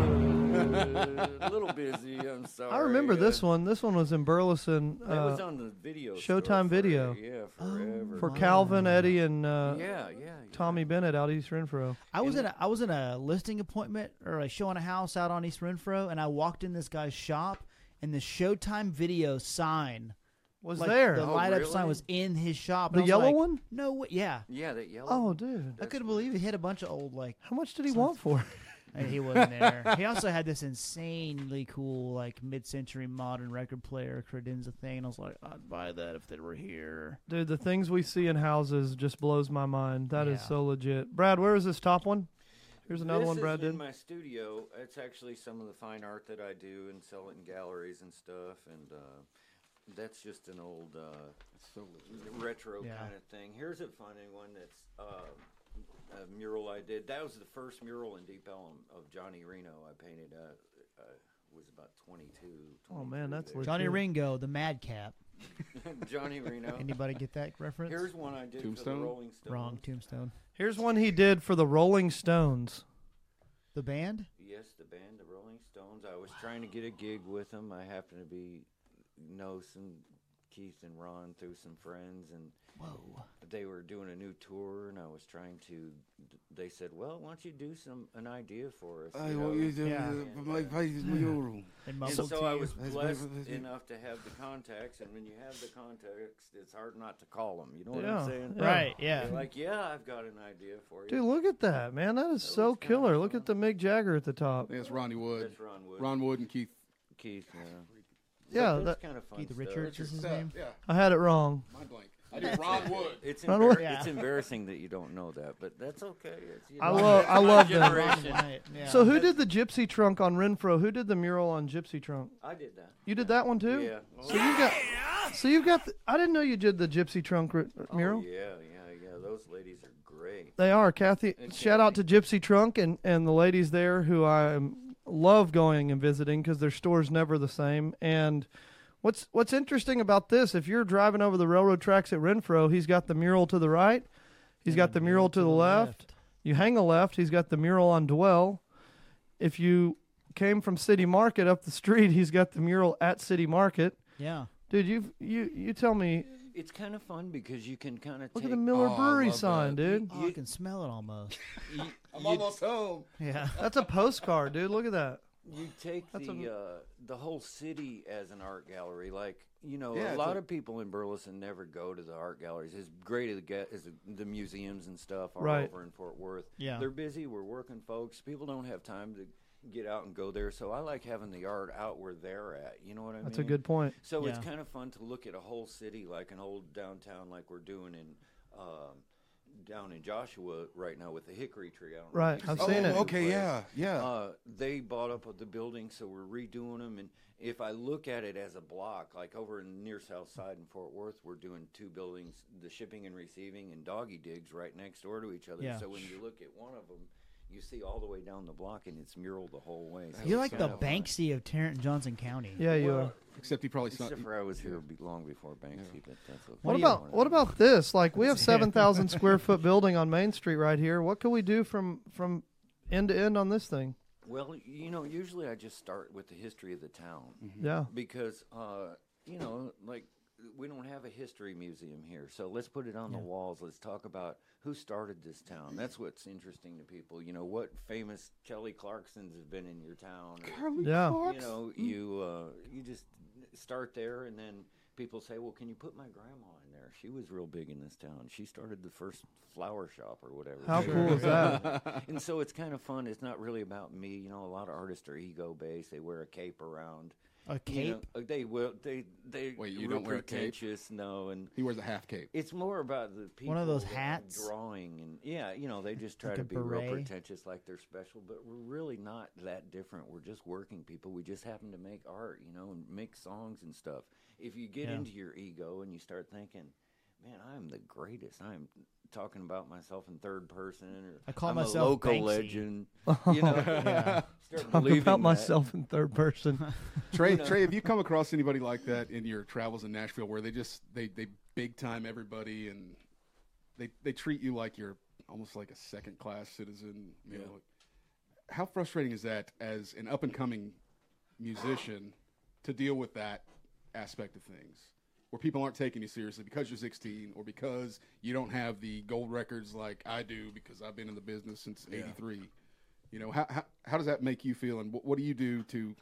little, a little busy. I'm sorry. I remember Uh, this one. This one was in Burleson. That was Uh, on the video. Showtime store for- Video. Yeah, forever. for Calvin, Eddie, and uh, yeah, yeah, yeah. Tommy Bennett out East Renfro. I was in a I was in a listing appointment or like showing a house out on East Renfro, and I walked in this guy's shop, and the Showtime Video sign Was like, there? The Oh, light up really? sign was in his shop. The and I was yellow like, one? No way. Yeah. Yeah, that yellow. Oh, dude. I That's couldn't what- believe he hit a bunch of old like. How much did he want for it? And he wasn't there. He also had this insanely cool like mid-century modern record player credenza thing. And I was like, I'd buy that if they were here. Dude, the things we see in houses just blows my mind. That is Yeah. so legit. Brad, where is this top one? Here's another this one Brad is in did. my studio. It's actually some of the fine art that I do and sell it in galleries and stuff. And uh, that's just an old uh, So retro Yeah. kind of thing. Here's a funny one that's uh, a mural I did. That was the first mural in Deep Ellum of Johnny Reno I painted. Uh, uh, was about twenty-two. Oh, man, that's there. legit. Johnny Ringo, the Madcap. Johnny Reno. Anybody get that reference? Here's one I did for Tombstone? the Rolling Stones. Wrong. Tombstone. Here's one he did for the Rolling Stones. The band. Yes, the band, the Rolling Stones. I was trying to get a gig with them. I happened to be know some Keith and Ron through some friends, and Whoa. they were doing a new tour, and I was trying to. They said, "Well, why don't you do some an idea for us?" I you want know? you to Yeah. uh, my face mural. They And mumbled so to I you. was That's blessed my- that's my- enough to have the contacts, and when you have the contacts, it's hard not to call them. You know what Yeah. I'm saying? Yeah. Right. Yeah. They're like, yeah, I've got an idea for you. Dude, look at that, man. That is That so was kinda killer. Look fun. at the Mick Jagger at the I top. think it's Ronnie Wood. That's Ron Wood. Ron Wood and Keith. Keith, yeah. Yeah, But that's that- kind of fun Keith stuff. Richards is his Yeah, name. yeah. I had it wrong. Mind blank. I do Ron Wood. It's, Ron embar- Wood. Yeah. it's embarrassing that you don't know that, but that's okay. It's, you I know, love- it's I my love them. generation. Right. Yeah. So who did the Gypsy Trunk on Renfro? Who did the mural on Gypsy Trunk? I did that. You did that one too? Yeah. So you got. So you've got. The, I didn't know you did the Gypsy Trunk r- Oh, mural. yeah, yeah, yeah. Those ladies are great. They are, Kathy. And Shout out to Gypsy Trunk and, and the ladies there who I um, love going and visiting because their store's never the same. And what's what's interesting about this, if you're driving over the railroad tracks at Renfro, he's got the mural to the right. He's And got the mural to the left. You hang a left, he's got the mural on Dwell. If you came from City Market up the street, he's got the mural at City Market. Yeah. Dude, you you you tell me. It's kind of fun because you can kind of Look take. at the Miller Oh, I Brewery love sign, that. dude. Oh, I can smell it almost. you, I'm you- almost home. Yeah. That's a postcard, dude. Look at that. you take That's the a- uh, the whole city as an art gallery. Like you know, Yeah, a it's lot a- of people in Burleson never go to the art galleries. As great as it get as the, the museums and stuff are Right. over in Fort Worth. Yeah. They're busy. We're working folks. People don't have time to get out and go there. So I like having the art out where they're at. You know what I mean? That's a good point. So it's Yeah. kind of fun to look at a whole city, like an old downtown, like we're doing in um, down in Joshua right now with the hickory tree. I don't know if Right, you've I've seen seen it. it. Okay, yeah, yeah. Uh, they bought up the building, so we're redoing them. And if I look at it as a block, like over in near South Side in Fort Worth, we're doing two buildings, the shipping and receiving and doggy digs right next door to each other. Yeah. So when you look at one of them, you see all the way down the block, and it's mural the whole way. So You're it's like the kind of fun. Banksy of Tarrant Johnson County. Yeah, you Well, are. Except he probably not. Except for I was here be- long before Banksy, but that's okay. What do you- about what about this? Like we have seven thousand square foot building on Main Street right here. What can we do from from end to end on this thing? Well, you know, usually I just start with the history of the town. Yeah, Because, uh, you know, like, we don't have a history museum here. So let's put it on the walls. Let's talk about who started this town. That's what's interesting to people. You know, what famous Kelly Clarksons have been in your town. Or, yeah. you know, you, uh, you just start there, and then people say, well, can you put my grandma in there? She was real big in this town. She started the first flower shop or whatever. How Sure. cool is that? And so it's kind of fun. It's not really about me. You know, a lot of artists are ego-based. They wear a cape around. A You cape? know, they will. They they. Wait, you real don't wear a cape? pretentious, no, and He wears a half cape. it's more about the people. One of those that are hats? drawing, and yeah, you know, they just try Like to a be real beret? pretentious, like they're special. But we're really not that different. We're just working people. We just happen to make art, you know, and make songs and stuff. If you get Yeah. into your ego and you start thinking, "Man, I'm the greatest," I'm talking about myself in third person, or I call I'm myself a local Banksy. legend. You know, Yeah. start Talk believing about that. myself in third person. Trey, Trey, have you come across anybody like that in your travels in Nashville, where they just they they big time everybody and they they treat you like you're almost like a second class citizen? You Yeah. know, how frustrating is that as an up and coming musician to deal with that aspect of things, where people aren't taking you seriously because you're sixteen or because you don't have the gold records like I do because I've been in the business since Yeah. eighty-three. You know, how, how how does that make you feel, and what, what do you do to,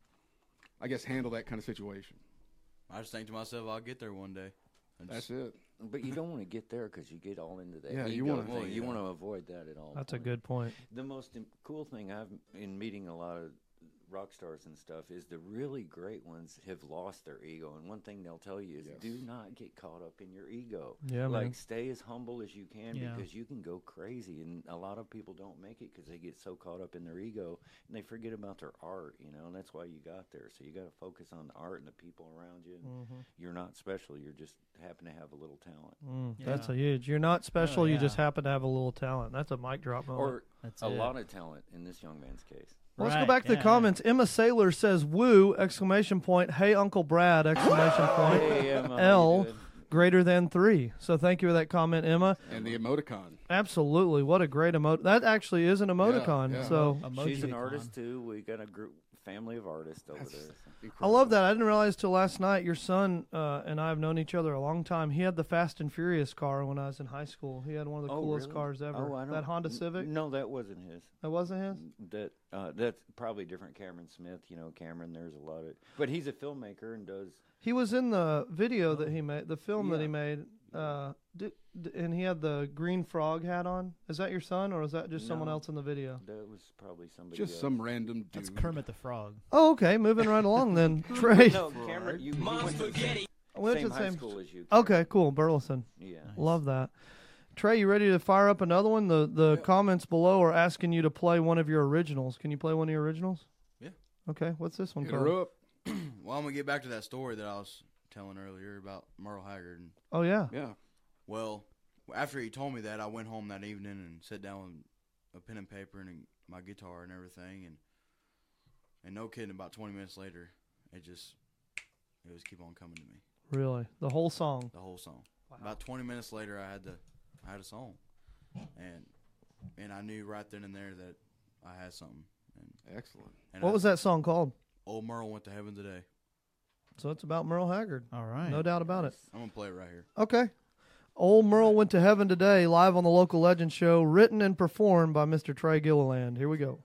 I guess, handle that kind of situation? I just think to myself, I'll get there one day. I That's just- it. But you don't want to get there because you get all into that Yeah, ego you wanna- thing. Well, You yeah. want to avoid that at all. That's a points. good point. The most im- cool thing I've in meeting a lot of rock stars and stuff is the really great ones have lost their ego, and one thing they'll tell you is Yes. do not get caught up in your ego. Yeah, like man. stay as humble as you can Yeah. because you can go crazy, and a lot of people don't make it because they get so caught up in their ego and they forget about their art. You know, and that's why you got there. So you got to focus on the art and the people around you. And Mm-hmm. You're not special. You're just happen to have a little talent. Mm, That's Yeah. a huge. You're not special. You yeah. just happen to have a little talent. That's a mic drop moment. Or That's a it. lot of talent in this young man's case. Well, let's go Right, back to yeah, the comments. Emma Saylor says, "Woo!" Exclamation point. Hey, Uncle Brad! Exclamation point. Hey, Emma, how you L doing? greater than three. So thank you for that comment, Emma. And the emoticon. Absolutely, what a great emote. That actually is an emoticon. yeah. So Emoji She's an con. artist too. We got a group family of artists over That's there. so. I incredible. love that. I didn't realize till last night. Your son uh, and I have known each other a long time. He had the Fast and Furious car when I was in high school. He had one of the Oh, coolest really? cars ever. Oh, I don't, that Honda n- Civic. No, that wasn't his. That wasn't his. That uh, that's probably different. Cameron Smith, you know, Cameron. There's a lot of, but he's a filmmaker and does. He was in the video that he made, the film that he Yeah. made, uh, d- d- and he had the green frog hat on. Is that your son, or is that just someone No. else in the video? That was probably somebody. Just else. some random dude. That's Kermit the Frog. Oh, okay. Moving right along then. Trey. No, Cameron. You, you went to the same, I went same to the high same. school as you. Okay, cool. Burleson. Yeah. Love that. Trey, you ready to fire up another one? The the comments below are asking you to play one of your originals. Can you play one of your originals? Yeah. Okay. What's this one Hit called? her up. Well, I'm gonna get back to that story that I was telling earlier about Merle Haggard. And, Oh yeah. Yeah. well, after he told me that, I went home that evening and sat down with a pen and paper and my guitar and everything, and and no kidding, about twenty minutes later, it just it was keep on coming to me, Really. The whole song. the whole song. About twenty minutes later, I had the I had a song, and and I knew right then and there that I had something. And, Excellent. and What I, was that song called? Old Merle Went to Heaven Today. So it's about Merle Haggard. All right. No doubt about it. I'm gonna play it right here. Okay. Old Merle Went to Heaven Today, live on the Local Legend Show, written and performed by Mister Trey Gilliland. Here we go.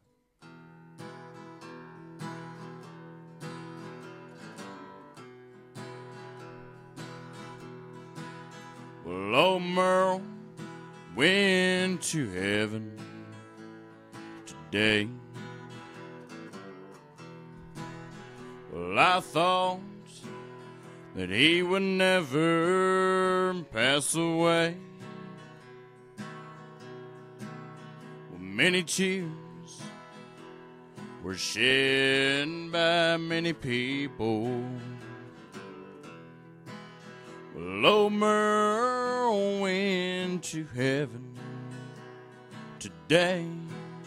Well, old Merle went to heaven today. Well, I thought that he would never pass away. many cheers were shed by many people. Well, old Merle went to heaven today.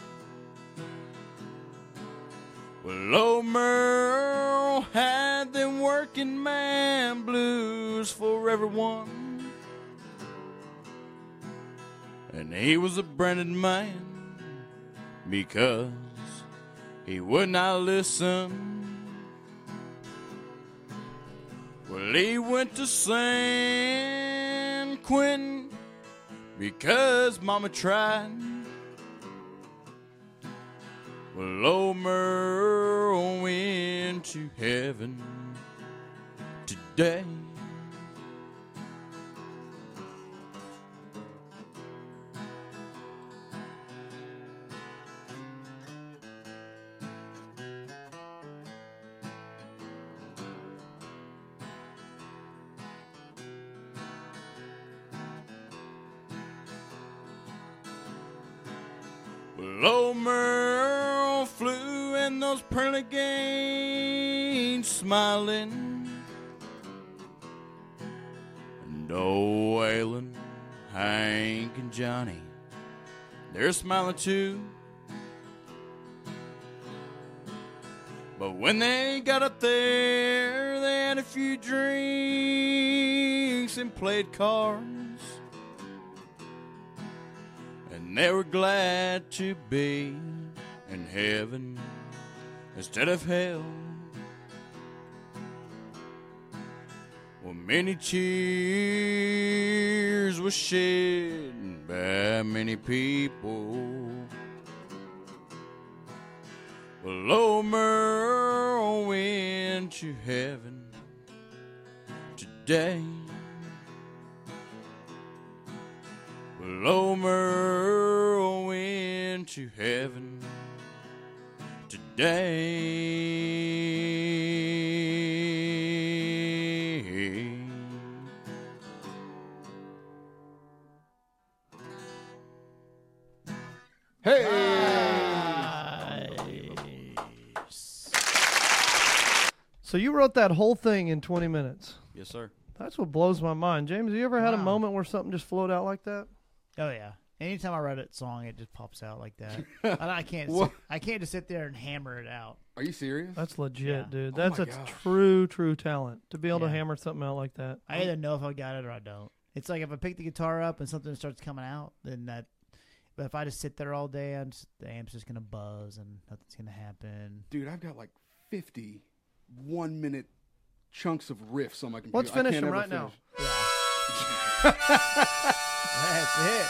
Well, old Merle had them working man blues for everyone. And he was a branded man because he would not listen. Well, he went to San Quentin because Mama tried. Well, old Merle went to heaven today. Well, old Merle flew in those pearly gates, smiling. And old Waylon, Hank, and Johnny, they're smiling too. But when they got up there, they had a few drinks and played cards. And they were glad to be in heaven instead of hell. Well, many tears were shed by many people. Well, old Merle went to heaven today. Well, old Merle went to heaven today. Hey! So you wrote that whole thing in twenty minutes. Yes, sir. That's what blows my mind. James, have you ever had a Wow. moment where something just flowed out like that? Oh yeah. Anytime I write a song, it just pops out like that. And I can't. What? Sit, I can't just sit there and hammer it out. Are you serious? That's legit, Yeah. dude. Oh That's my a gosh. true, true talent to be able to Yeah. hammer something out like that. I either know if I got it or I don't. It's like if I pick the guitar up and something starts coming out, then that. But if I just sit there all day, I'm just, the amp's just gonna buzz and nothing's gonna happen. Dude, I've got like fifty one minute chunks of riffs on my computer. Let's I finish can't them ever right now. finish. That's it.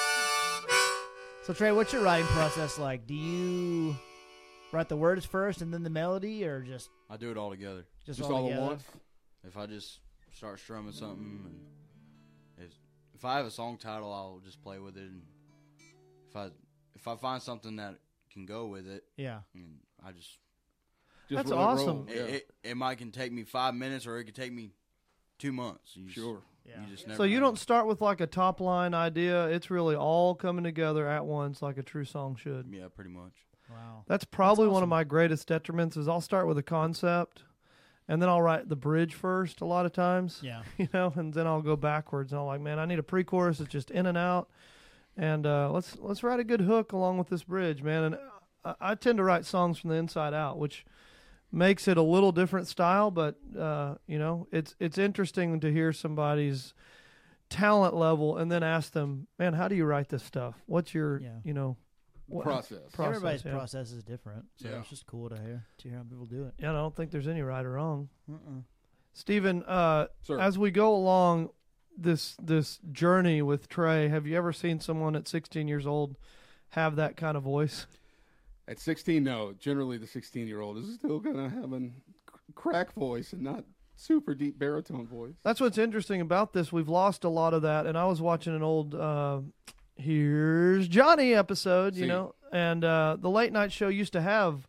So Trey, what's your writing process like? Do you write the words first and then the melody, or just I do it all together. just, Just all, all at together? once. If I just start strumming something, and if if I have a song title, I'll just play with it. And if I if I find something that can go with it, Yeah. and I just Just That's let it roll. awesome. it, Yeah. it, it might can take me five minutes, or it could take me two months. You just- Sure. Yeah. You just never So you know. don't start with like a top line idea. It's really all coming together at once like a true song should. Yeah, pretty much. Wow. That's probably one of awesome. my greatest detriments is I'll start with a concept and then I'll write the bridge first a lot of times. Yeah. You know, and then I'll go backwards and I'm like, man, I need a pre-chorus that's just in and out. And uh, let's let's write a good hook along with this bridge, man. And I, I tend to write songs from the inside out, which makes it a little different style, but uh, you know, it's it's interesting to hear somebody's talent level and then ask them, man, how do you write this stuff? What's your, Yeah. you know, what, Process. Process, Everybody's yeah. process is different, so Yeah. it's just cool to hear to hear how people do it. Yeah, I don't think there's any right or wrong. Uh-uh. Stephen, uh, Sir. as we go along this this journey with Trey, have you ever seen someone at sixteen years old have that kind of voice? At sixteen, no. Generally, the sixteen-year-old is still kind of having c- crack voice and not super deep baritone voice. That's what's interesting about this. We've lost a lot of that. And I was watching an old uh, Here's Johnny episode, you See. know, and uh, the late night show used to have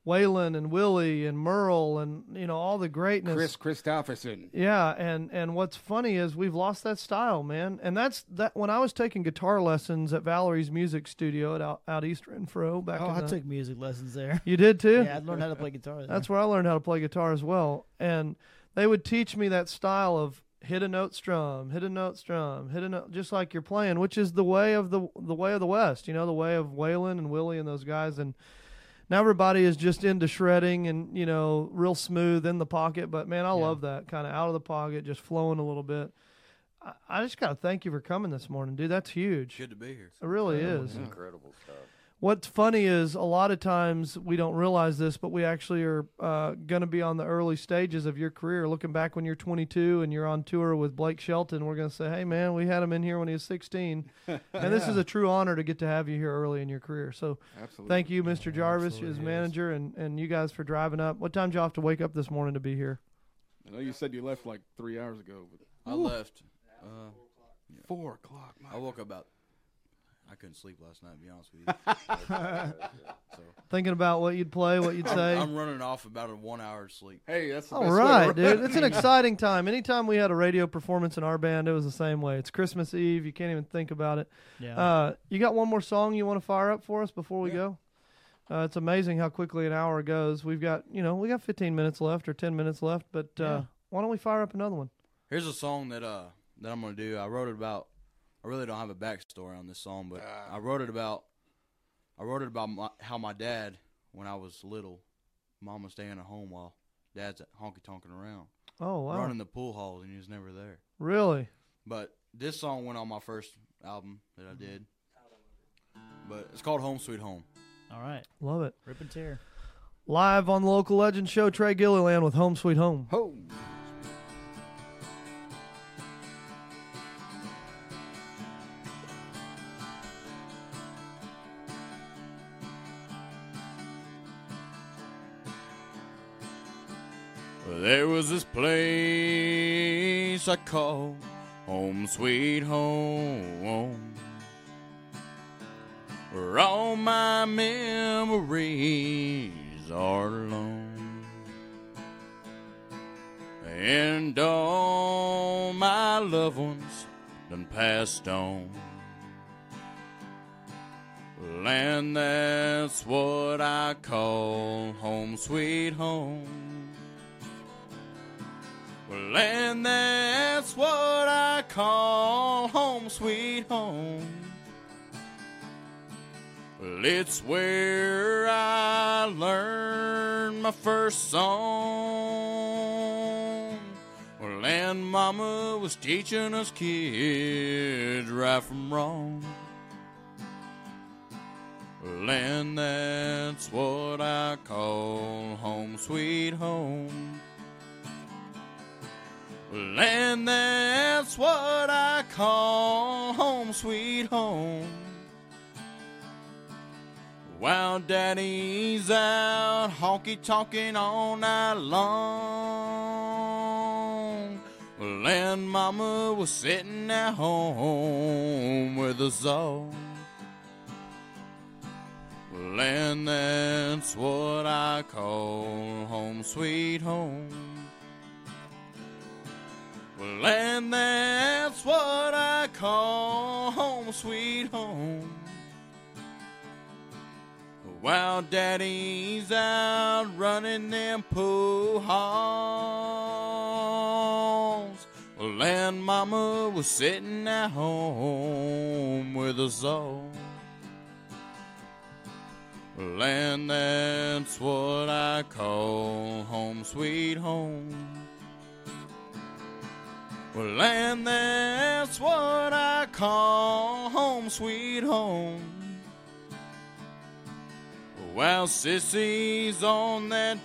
Waylon and Willie and Merle and, you know, all the greatness. Chris Christopherson. Yeah, and, and what's funny is we've lost that style, man. And that's that. When I was taking guitar lessons at Valerie's Music Studio at out, out East Renfro back Oh, in I the, took music lessons there. You did too? Yeah, I learned how to play guitar there. That's where I learned how to play guitar as well. And they would teach me that style of hit a note strum, hit a note strum, hit a note, just like you're playing, which is the way of the the way of the West, you know, the way of Waylon and Willie and those guys. And now everybody is just into shredding and, you know, real smooth in the pocket. But, man, I Yeah. love that kind of out of the pocket, just flowing a little bit. I, I just got to thank you for coming this morning, dude. That's huge. Good to be here. It really Yeah, is. Incredible stuff. What's funny is a lot of times we don't realize this, but we actually are uh, going to be on the early stages of your career. Looking back when you're twenty-two and you're on tour with Blake Shelton, we're going to say, hey, man, we had him in here when he was sixteen. And this is a true honor to get to have you here early in your career. So Absolutely. thank you, Mister Jarvis, absolutely his is. manager, and, and you guys for driving up. What time did you have to wake up this morning to be here? I know you said you left like three hours ago, but I left. Uh, four o'clock. My I woke up about. I couldn't sleep last night, to be honest with you. so Thinking about what you'd play, what you'd say? I'm running off about a one hour sleep. Hey, that's the All best way to right, work. dude. It's an exciting time. Anytime we had a radio performance in our band, it was the same way. It's Christmas Eve. You can't even think about it. Yeah. Uh, you got one more song you want to fire up for us before we Yeah. go? Uh, it's amazing how quickly an hour goes. We've got, you know, we got fifteen minutes left or ten minutes left, but uh, Yeah. why don't we fire up another one? Here's a song that uh that I'm gonna do. I wrote it about. I really don't have a backstory on this song, but Ah. I wrote it about. I wrote it about my, how my dad, when I was little, mom was staying at home while dad's honky tonking around, Oh, wow. running the pool halls, and he was never there. Really? But this song went on my first album that I did. But it's called Home Sweet Home. All right. Love it. Rip and tear. Live on the Local Legend Show, Trey Gilliland with Home Sweet Home. Ho. There was this place I called Home Sweet Home, where all my memories are alone, and all my loved ones done passed on. And that's what I call home sweet home. Well, and that's what I call home sweet home. Well, it's where I learned my first song. Well, and Mama was teaching us kids right from wrong. Well, and that's what I call home sweet home. Well, and that's what I call home sweet home. While Daddy's out honky-tonkin' all night long, well, and Mama was sitting at home with us all. Well, and that's what I call home sweet home. Well, and that's what I call home sweet home. While Daddy's out running them pool halls, well, and Mama was sitting at home with us all. Well, and that's what I call home sweet home. Well, and that's what I call home sweet home. While Sissy's on that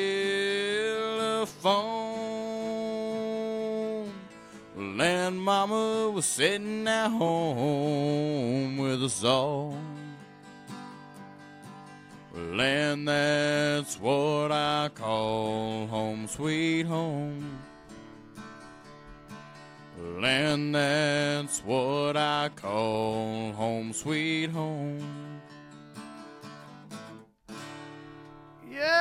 telephone, well, and Mama was sitting at home with us all. Well, and that's what I call home sweet home. Well, and that's what I call home sweet home. Yeah!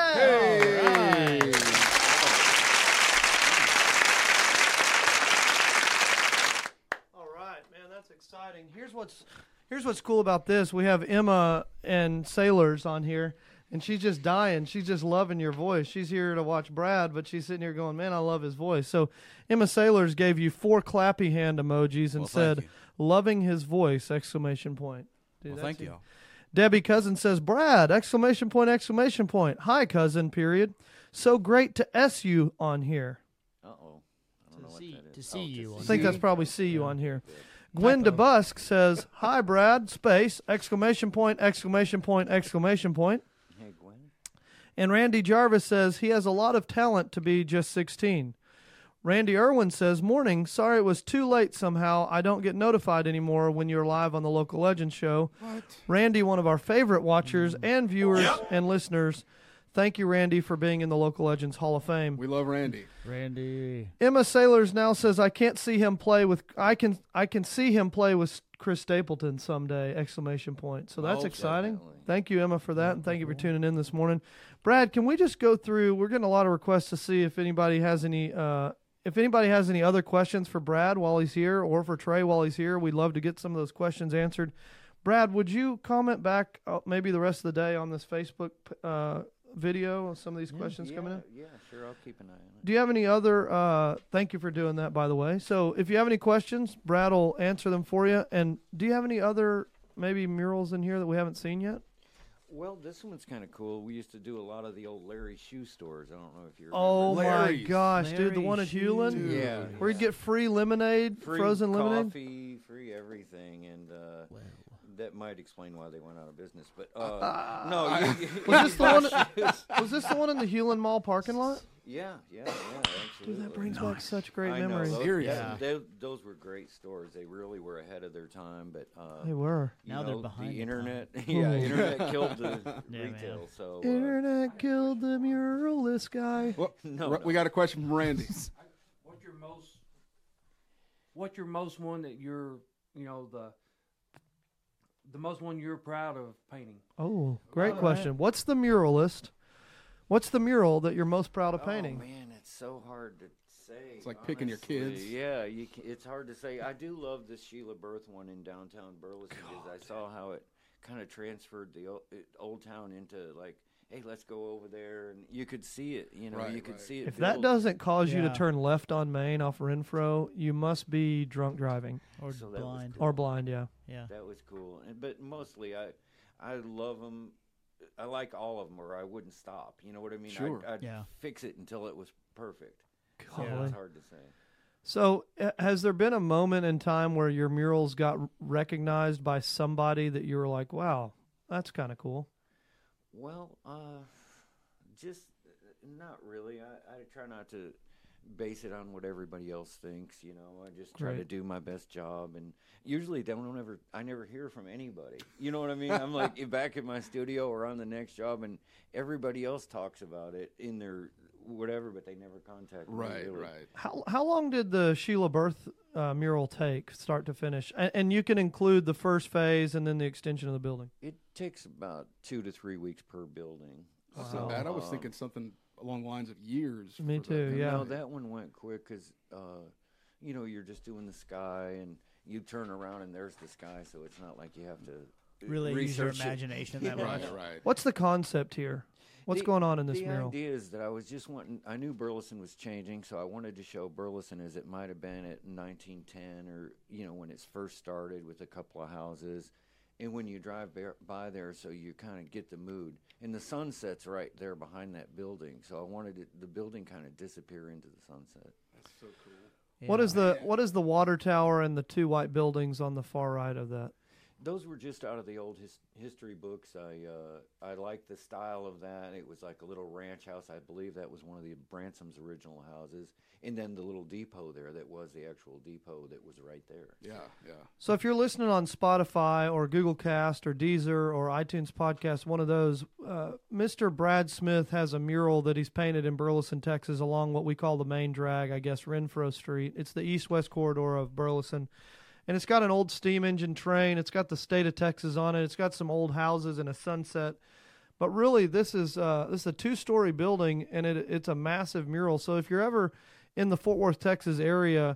Here's what's cool about this. We have Emma and Sailors on here, and she's just dying. She's just loving your voice. She's here to watch Brad, but she's sitting here going, man, I love his voice. So Emma Sailors gave you four clappy hand emojis and Well, thank said, you. loving his voice, exclamation point. Dude, Well, that's thank it. you. Debbie Cousin says, Brad, exclamation point, exclamation point. Hi, cousin, period. So great to S you on here. Uh-oh. I don't To know see- what that is. to see Oh, you I on think here. that's probably see you Yeah. on here. Gwen DeBusk says, hi, Brad, space, exclamation point, exclamation point, exclamation point. Hey, Gwen. And Randy Jarvis says, he has a lot of talent to be just sixteen. Randy Irwin says, morning, sorry it was too late somehow. I don't get notified anymore when you're live on the Local Legends show. What? Randy, one of our favorite watchers and viewers and listeners. Thank you, Randy, for being in the Local Legends Hall of Fame. We love Randy. Randy. Emma Sailors now says, I can't see him play with I can I can see him play with Chris Stapleton someday, exclamation point. So that's Oh, exciting. definitely. Thank you, Emma, for that, and thank you for tuning in this morning. Brad, can we just go through, we're getting a lot of requests to see if anybody has any uh if anybody has any other questions for Brad while he's here, or for Trey while he's here. We'd love to get some of those questions answered. Brad, would you comment back uh, maybe the rest of the day on this Facebook uh video on some of these questions yeah, coming in? Yeah, sure. I'll keep an eye on it. Do you have any other, uh, thank you for doing that, by the way. So if you have any questions, Brad will answer them for you. And do you have any other maybe murals in here that we haven't seen yet? Well, this one's kind of cool. We used to do a lot of the old Larry shoe stores. I don't know if you remember. Oh, my Larry's. gosh, dude. The Larry one at Hewlin? Dude. Yeah. Where you get free lemonade, free frozen lemonade? coffee, free everything, and uh, that might explain why they went out of business. But uh, no, you, you, Was this the one you buy shoes. Was this the one in the Hewlin Mall parking lot? Yeah, yeah, yeah. Absolutely. Dude, that brings back such great I know, memories. Those, Seriously. yeah, they, those were great stores. They really were ahead of their time. But uh, They were. you Now know, they're behind the the internet. Ooh. Yeah, internet killed the Yeah, retail. man. So uh, Internet killed the muralist guy. Well, No, Ra- no. we got a question from Randy. What's your most? What's your most one that you're, you know, the the most one you're proud of painting? Oh, great All question. What's the muralist? What's the mural that you're most proud of painting? Oh man, it's so hard to say. It's like picking your honestly. kids. Yeah, you can, it's hard to say. I do love this Sheila Berth one in downtown Burleson because I saw how it kind of transferred the old, it, old town into like, hey, let's go over there, and you could see it. You know, Right, you could right. see it. If that build. doesn't cause you to Yeah. turn left on Main off Renfro, you must be drunk driving Or So that was blind. cool. or blind. Yeah. Yeah. That was cool, and but mostly I, I love them. I like all of them, or I wouldn't stop. You know what I mean? Sure. I'd, I'd Yeah. fix it until it was perfect. So Golly. it's hard to say. So, uh, has there been a moment in time where your murals got r- recognized by somebody that you were like, "Wow, that's kind of cool"? Well, uh, just uh, not really. I, I try not to base it on what everybody else thinks. You know, I just try to Right. do my best job, and usually they don't ever. I never hear from anybody. You know what I mean? I'm like back in my studio or on the next job, and everybody else talks about it in their whatever, but they never contact me. Right, really. right. How how long did the Sheila Berth uh, mural take, start to finish? And, and you can include the first phase and then the extension of the building. It takes about two to three weeks per building. That's Wow. not bad. I was Um, thinking something along the lines of years. Me for too, that. yeah. No, that one went quick because, uh, you know, you're just doing the sky and you turn around and there's the sky, so it's not like you have to Really use your research it. imagination that Yeah. much. Right, right. What's the concept here? What's The- going on in this the mural? idea is that I was just wanting, I knew Burleson was changing, so I wanted to show Burleson as it might have been at nineteen ten or, you know, when it's first started with a couple of houses. And when you drive bar- by there, so you kind of get the mood. And the sunset's right there behind that building, so I wanted it, the building kind of disappear into the sunset. That's so cool. What is the what is the water tower and the two white buildings on the far right of that? Those were just out of the old his, history books. I uh, I liked the style of that. It was like a little ranch house. I believe that was one of the Bransom's original houses. And then the little depot there that was the actual depot that was right there. Yeah, yeah. So if you're listening on Spotify or Google Cast or Deezer or iTunes Podcast, one of those, uh, Mister Brad Smith has a mural that he's painted in Burleson, Texas, along what we call the main drag, I guess, Renfro Street. It's the east-west corridor of Burleson. And it's got an old steam engine train. It's got the state of Texas on it. It's got some old houses and a sunset. But really, this is uh, this is a two-story building, and it, it's a massive mural. So if you're ever in the Fort Worth, Texas area,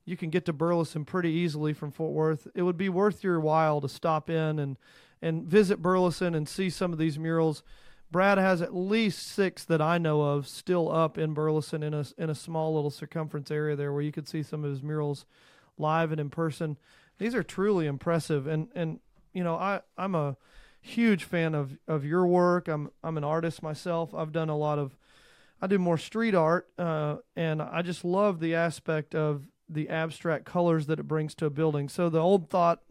you can get to Burleson pretty easily from Fort Worth. It would be worth your while to stop in and, and visit Burleson and see some of these murals. Brad has at least six that I know of still up in Burleson in a, in a small little circumference area there where you could see some of his murals live and in person. These are truly impressive. And, and you know, I, I'm a huge fan of, of your work. I'm I'm an artist myself. I've done a lot of, I do more street art, uh, and I just love the aspect of the abstract colors that it brings to a building. So the old thought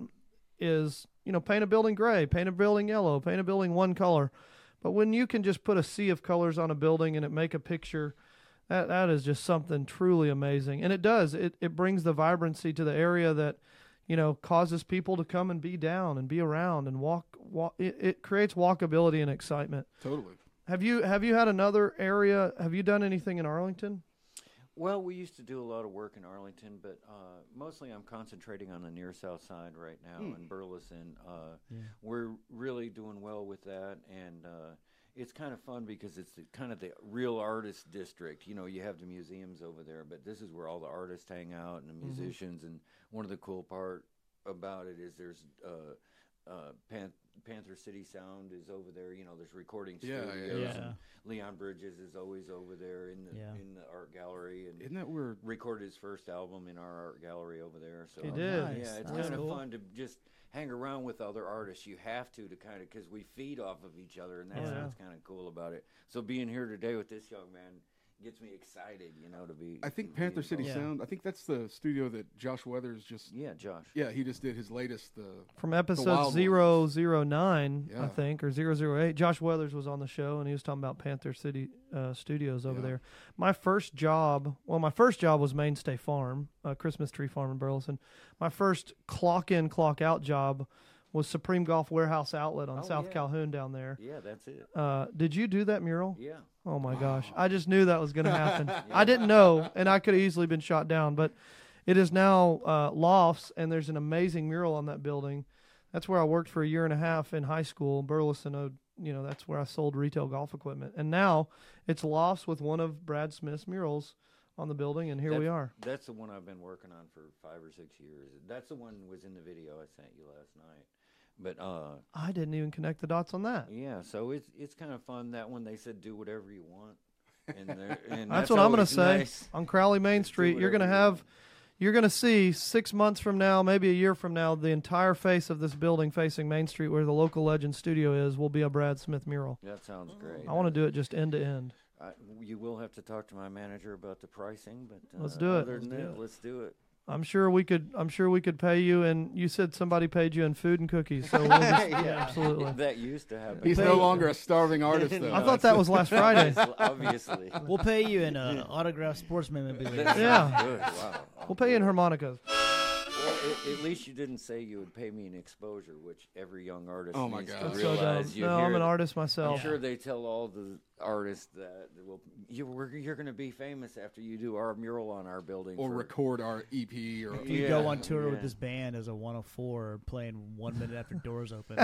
is, you know, paint a building gray, paint a building yellow, paint a building one color. But when you can just put a sea of colors on a building and it make a picture, that that is just something truly amazing. And it does. It it brings the vibrancy to the area that, you know, causes people to come and be down and be around and walk. walk it, it creates walkability and excitement. Totally. Have you have you had another area? Have you done anything in Arlington? Well, we used to do a lot of work in Arlington, but uh, mostly I'm concentrating on the near south side right now Hmm. in Burleson. Uh, Yeah. We're really doing well with that, and uh, it's kind of fun because it's the, kind of the real artist district. You know, you have the museums over there, but this is where all the artists hang out and the Mhm. musicians. And one of the cool part about it is there's uh, uh, Pan- Panther City Sound is over there. You know, there's recording Yeah, yeah, studios. yeah. And Leon Bridges is always over there in the Yeah. in the art gallery, and Isn't that weird? recorded his first album in our art gallery over there. So He uh, did. Nice. yeah, it's That's kind of cool. fun to just hang around with other artists. You have to to kind of because we feed off of each other, and that's Yeah. what's kind of cool about it. So being here today with this young man gets me excited, you know, to be. I think to be Panther City involved. Yeah. Sound. I think that's the studio that Josh Weathers just. Yeah, Josh. Yeah, he just did his latest. Uh, From Wild episode Ones. zero zero nine, I Yeah. think, or zero zero eight, Josh Weathers was on the show, and he was talking about Panther City uh, Studios over Yeah. there. My first job, well, my first job was Mainstay Farm, a Christmas tree farm in Burleson. My first clock in, clock out job was Supreme Golf Warehouse Outlet on Oh, South yeah. Calhoun down there. Yeah, that's it. Uh, did you do that mural? Yeah. Oh my gosh. I just knew that was going to happen. I didn't know, and I could have easily been shot down, but it is now uh, Lofts, and there's an amazing mural on that building. That's where I worked for a year and a half in high school, Burleson. uh, You know, that's where I sold retail golf equipment. And now it's Lofts with one of Brad Smith's murals on the building, and here we That's- are. That's the one I've been working on for five or six years. That's the one that was in the video I sent you last night. But uh, I didn't even connect the dots on that. yeah, so it's it's kind of fun. That one they said do whatever you want, and, there- and That's what I'm going to always say. nice. On Crowley Main Just do Street, you're going to whatever you have, want. you're going to see six months from now, maybe a year from now, the entire face of this building facing Main Street where the Local Legend studio is will be a Brad Smith mural. That sounds great. I want to do it just end to end. I, you will have to talk to my manager about the pricing, but uh, Let's do it. Other Let's than do that, it. let's do it. I'm sure we could. I'm sure we could pay you. And you said somebody paid you in food and cookies. So we'll just, yeah, absolutely. That used to happen. he's Pay- no longer a starving artist, though. I thought that was last Friday. Obviously. We'll pay you in uh, autographed sports memorabilia. That Yeah. sounds good. Wow. We'll pay you in harmonicas. Well, at, at least you didn't say you would pay me in exposure, which every young artist Oh my needs God. to That's so dumb. realize. You No, hear I'm an it. artist myself. I'm sure they tell all the artists that well, you we're, you're going to be famous after you do our mural on our building. or for- record our E P or. If you Yeah, go on tour yeah. with this band as a one oh four playing one minute after doors open.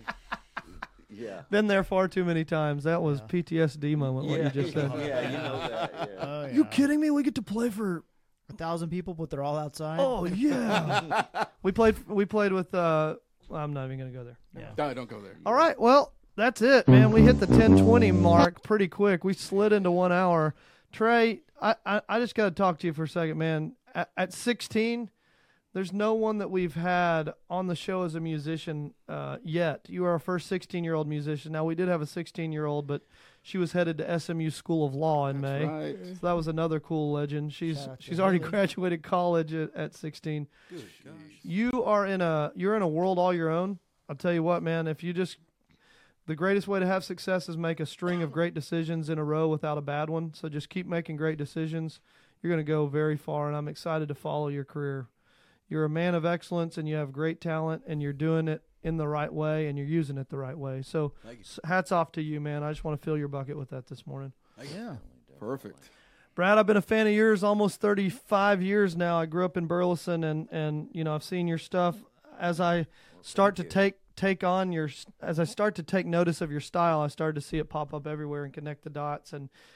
Yeah. Been there far too many times. That was Yeah. P T S D moment. What yeah, you just said. yeah, you know that. Yeah. Oh, yeah. You kidding me? We get to play for. A thousand people, but they're all outside. Oh yeah. we played. We played with. Uh, well, I'm not even gonna go there. yeah. No, don't go there. All right. Well, that's it, man. We hit the ten twenty mark pretty quick. We slid into one hour. Trey, I, I, I just got to talk to you for a second, man. At, at sixteen, there's no one that we've had on the show as a musician uh, yet. You are our first sixteen-year-old musician. Now, we did have a sixteen-year-old, but she was headed to S M U School of Law in That's May. right. So that was another cool legend. She's Shout out to she's already Haley. graduated college at, at sixteen. Good gosh. You are in a you're in a world all your own. I'll tell you what, man, if you just the greatest way to have success is make a string of great decisions in a row without a bad one. So just keep making great decisions. You're going to go very far, and I'm excited to follow your career. You're a man of excellence, and you have great talent, and you're doing it in the right way, and you're using it the right way. So Thank you. s- hats off to you, man. I just want to fill your bucket with that this morning. Yeah. Perfect. Brad, I've been a fan of yours almost thirty-five years now. I grew up in Burleson, and, and you know I've seen your stuff. As I start to thank you. take take on your, as I start to take notice of your style, I started to see it pop up everywhere and connect the dots. And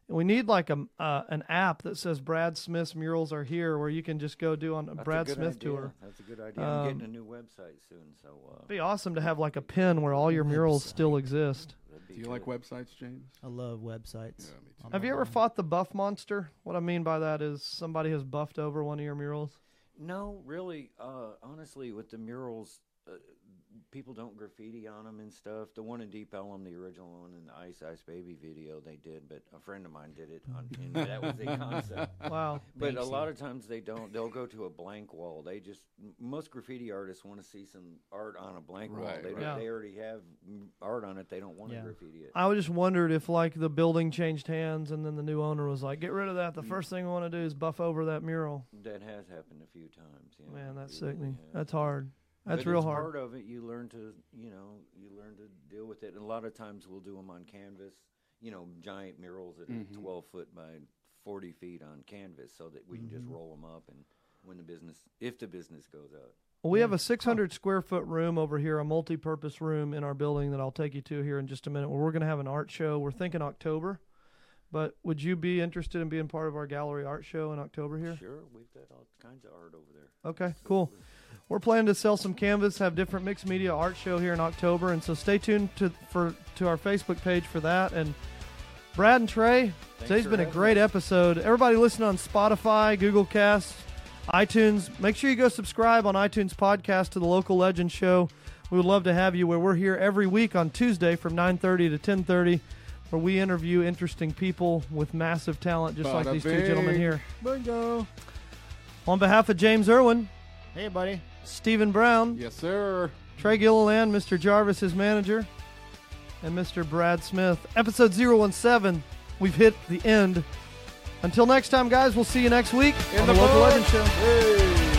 We need like a uh, an app that says Brad Smith's murals are here, where you can just go do on a That's Brad a good Smith idea. tour. That's a good idea. Um, I'm getting a new website soon, so uh, It'd be awesome to have like a pin where all your murals still exist. that'd be Do you good. like websites, James? I love websites. Yeah, me too. I'm Have you ever online. fought the buff monster? What I mean by that is somebody has buffed over one of your murals. No, really. Uh, honestly, with the murals, uh, people don't graffiti on them and stuff. The one in Deep Ellum, the original one in the Ice Ice Baby video, they did, but a friend of mine did it, on, and that was the concept. Wow. But a Banksy. lot of times they don't. They'll go to a blank wall. They just m- most graffiti artists want to see some art on a blank wall. Right, They, right. don't, Yeah. they already have mm, art on it. They don't want to Yeah. graffiti it. I just wondered if like the building changed hands and then the new owner was like, get rid of that. The first thing we want to do is buff over that mural. That has happened a few times. Yeah, Man, that's it really sickening. has. That's hard. That's But real it's hard. Part of it, you learn to, you know, you learn to deal with it. And a lot of times we'll do them on canvas. You know, giant murals that are Mhm. twelve foot by forty feet on canvas, so that we can just Mm-hmm. roll them up and when the business, if the business goes out. Well, we have a six hundred square foot room over here, a multi-purpose room in our building that I'll take you to here in just a minute, where we're going to have an art show. We're thinking October, but would you be interested in being part of our gallery art show in October here? Sure, we've got all kinds of art over there. Okay, cool. We're planning to sell some canvas, have different mixed media art show here in October, and so stay tuned to for to our Facebook page for that. And Brad and Trey, today's for been a having great us. episode. Everybody listen on Spotify, Google Cast, iTunes. Make sure you go subscribe on iTunes podcast to the Local Legend Show. We would love to have you where we're here every week on Tuesday from nine thirty to ten thirty, where we interview interesting people with massive talent, just like Bada these two gentlemen bing. here. Bingo. On behalf of James Irwin, Hey, buddy. Stephen Brown, Yes, sir. Trey Gilliland, Mister Jarvis, his manager, and Mister Brad Smith. Episode zero one seven, we've hit the end. Until next time, guys, we'll see you next week In on the the Local book. Legend Show. Hey.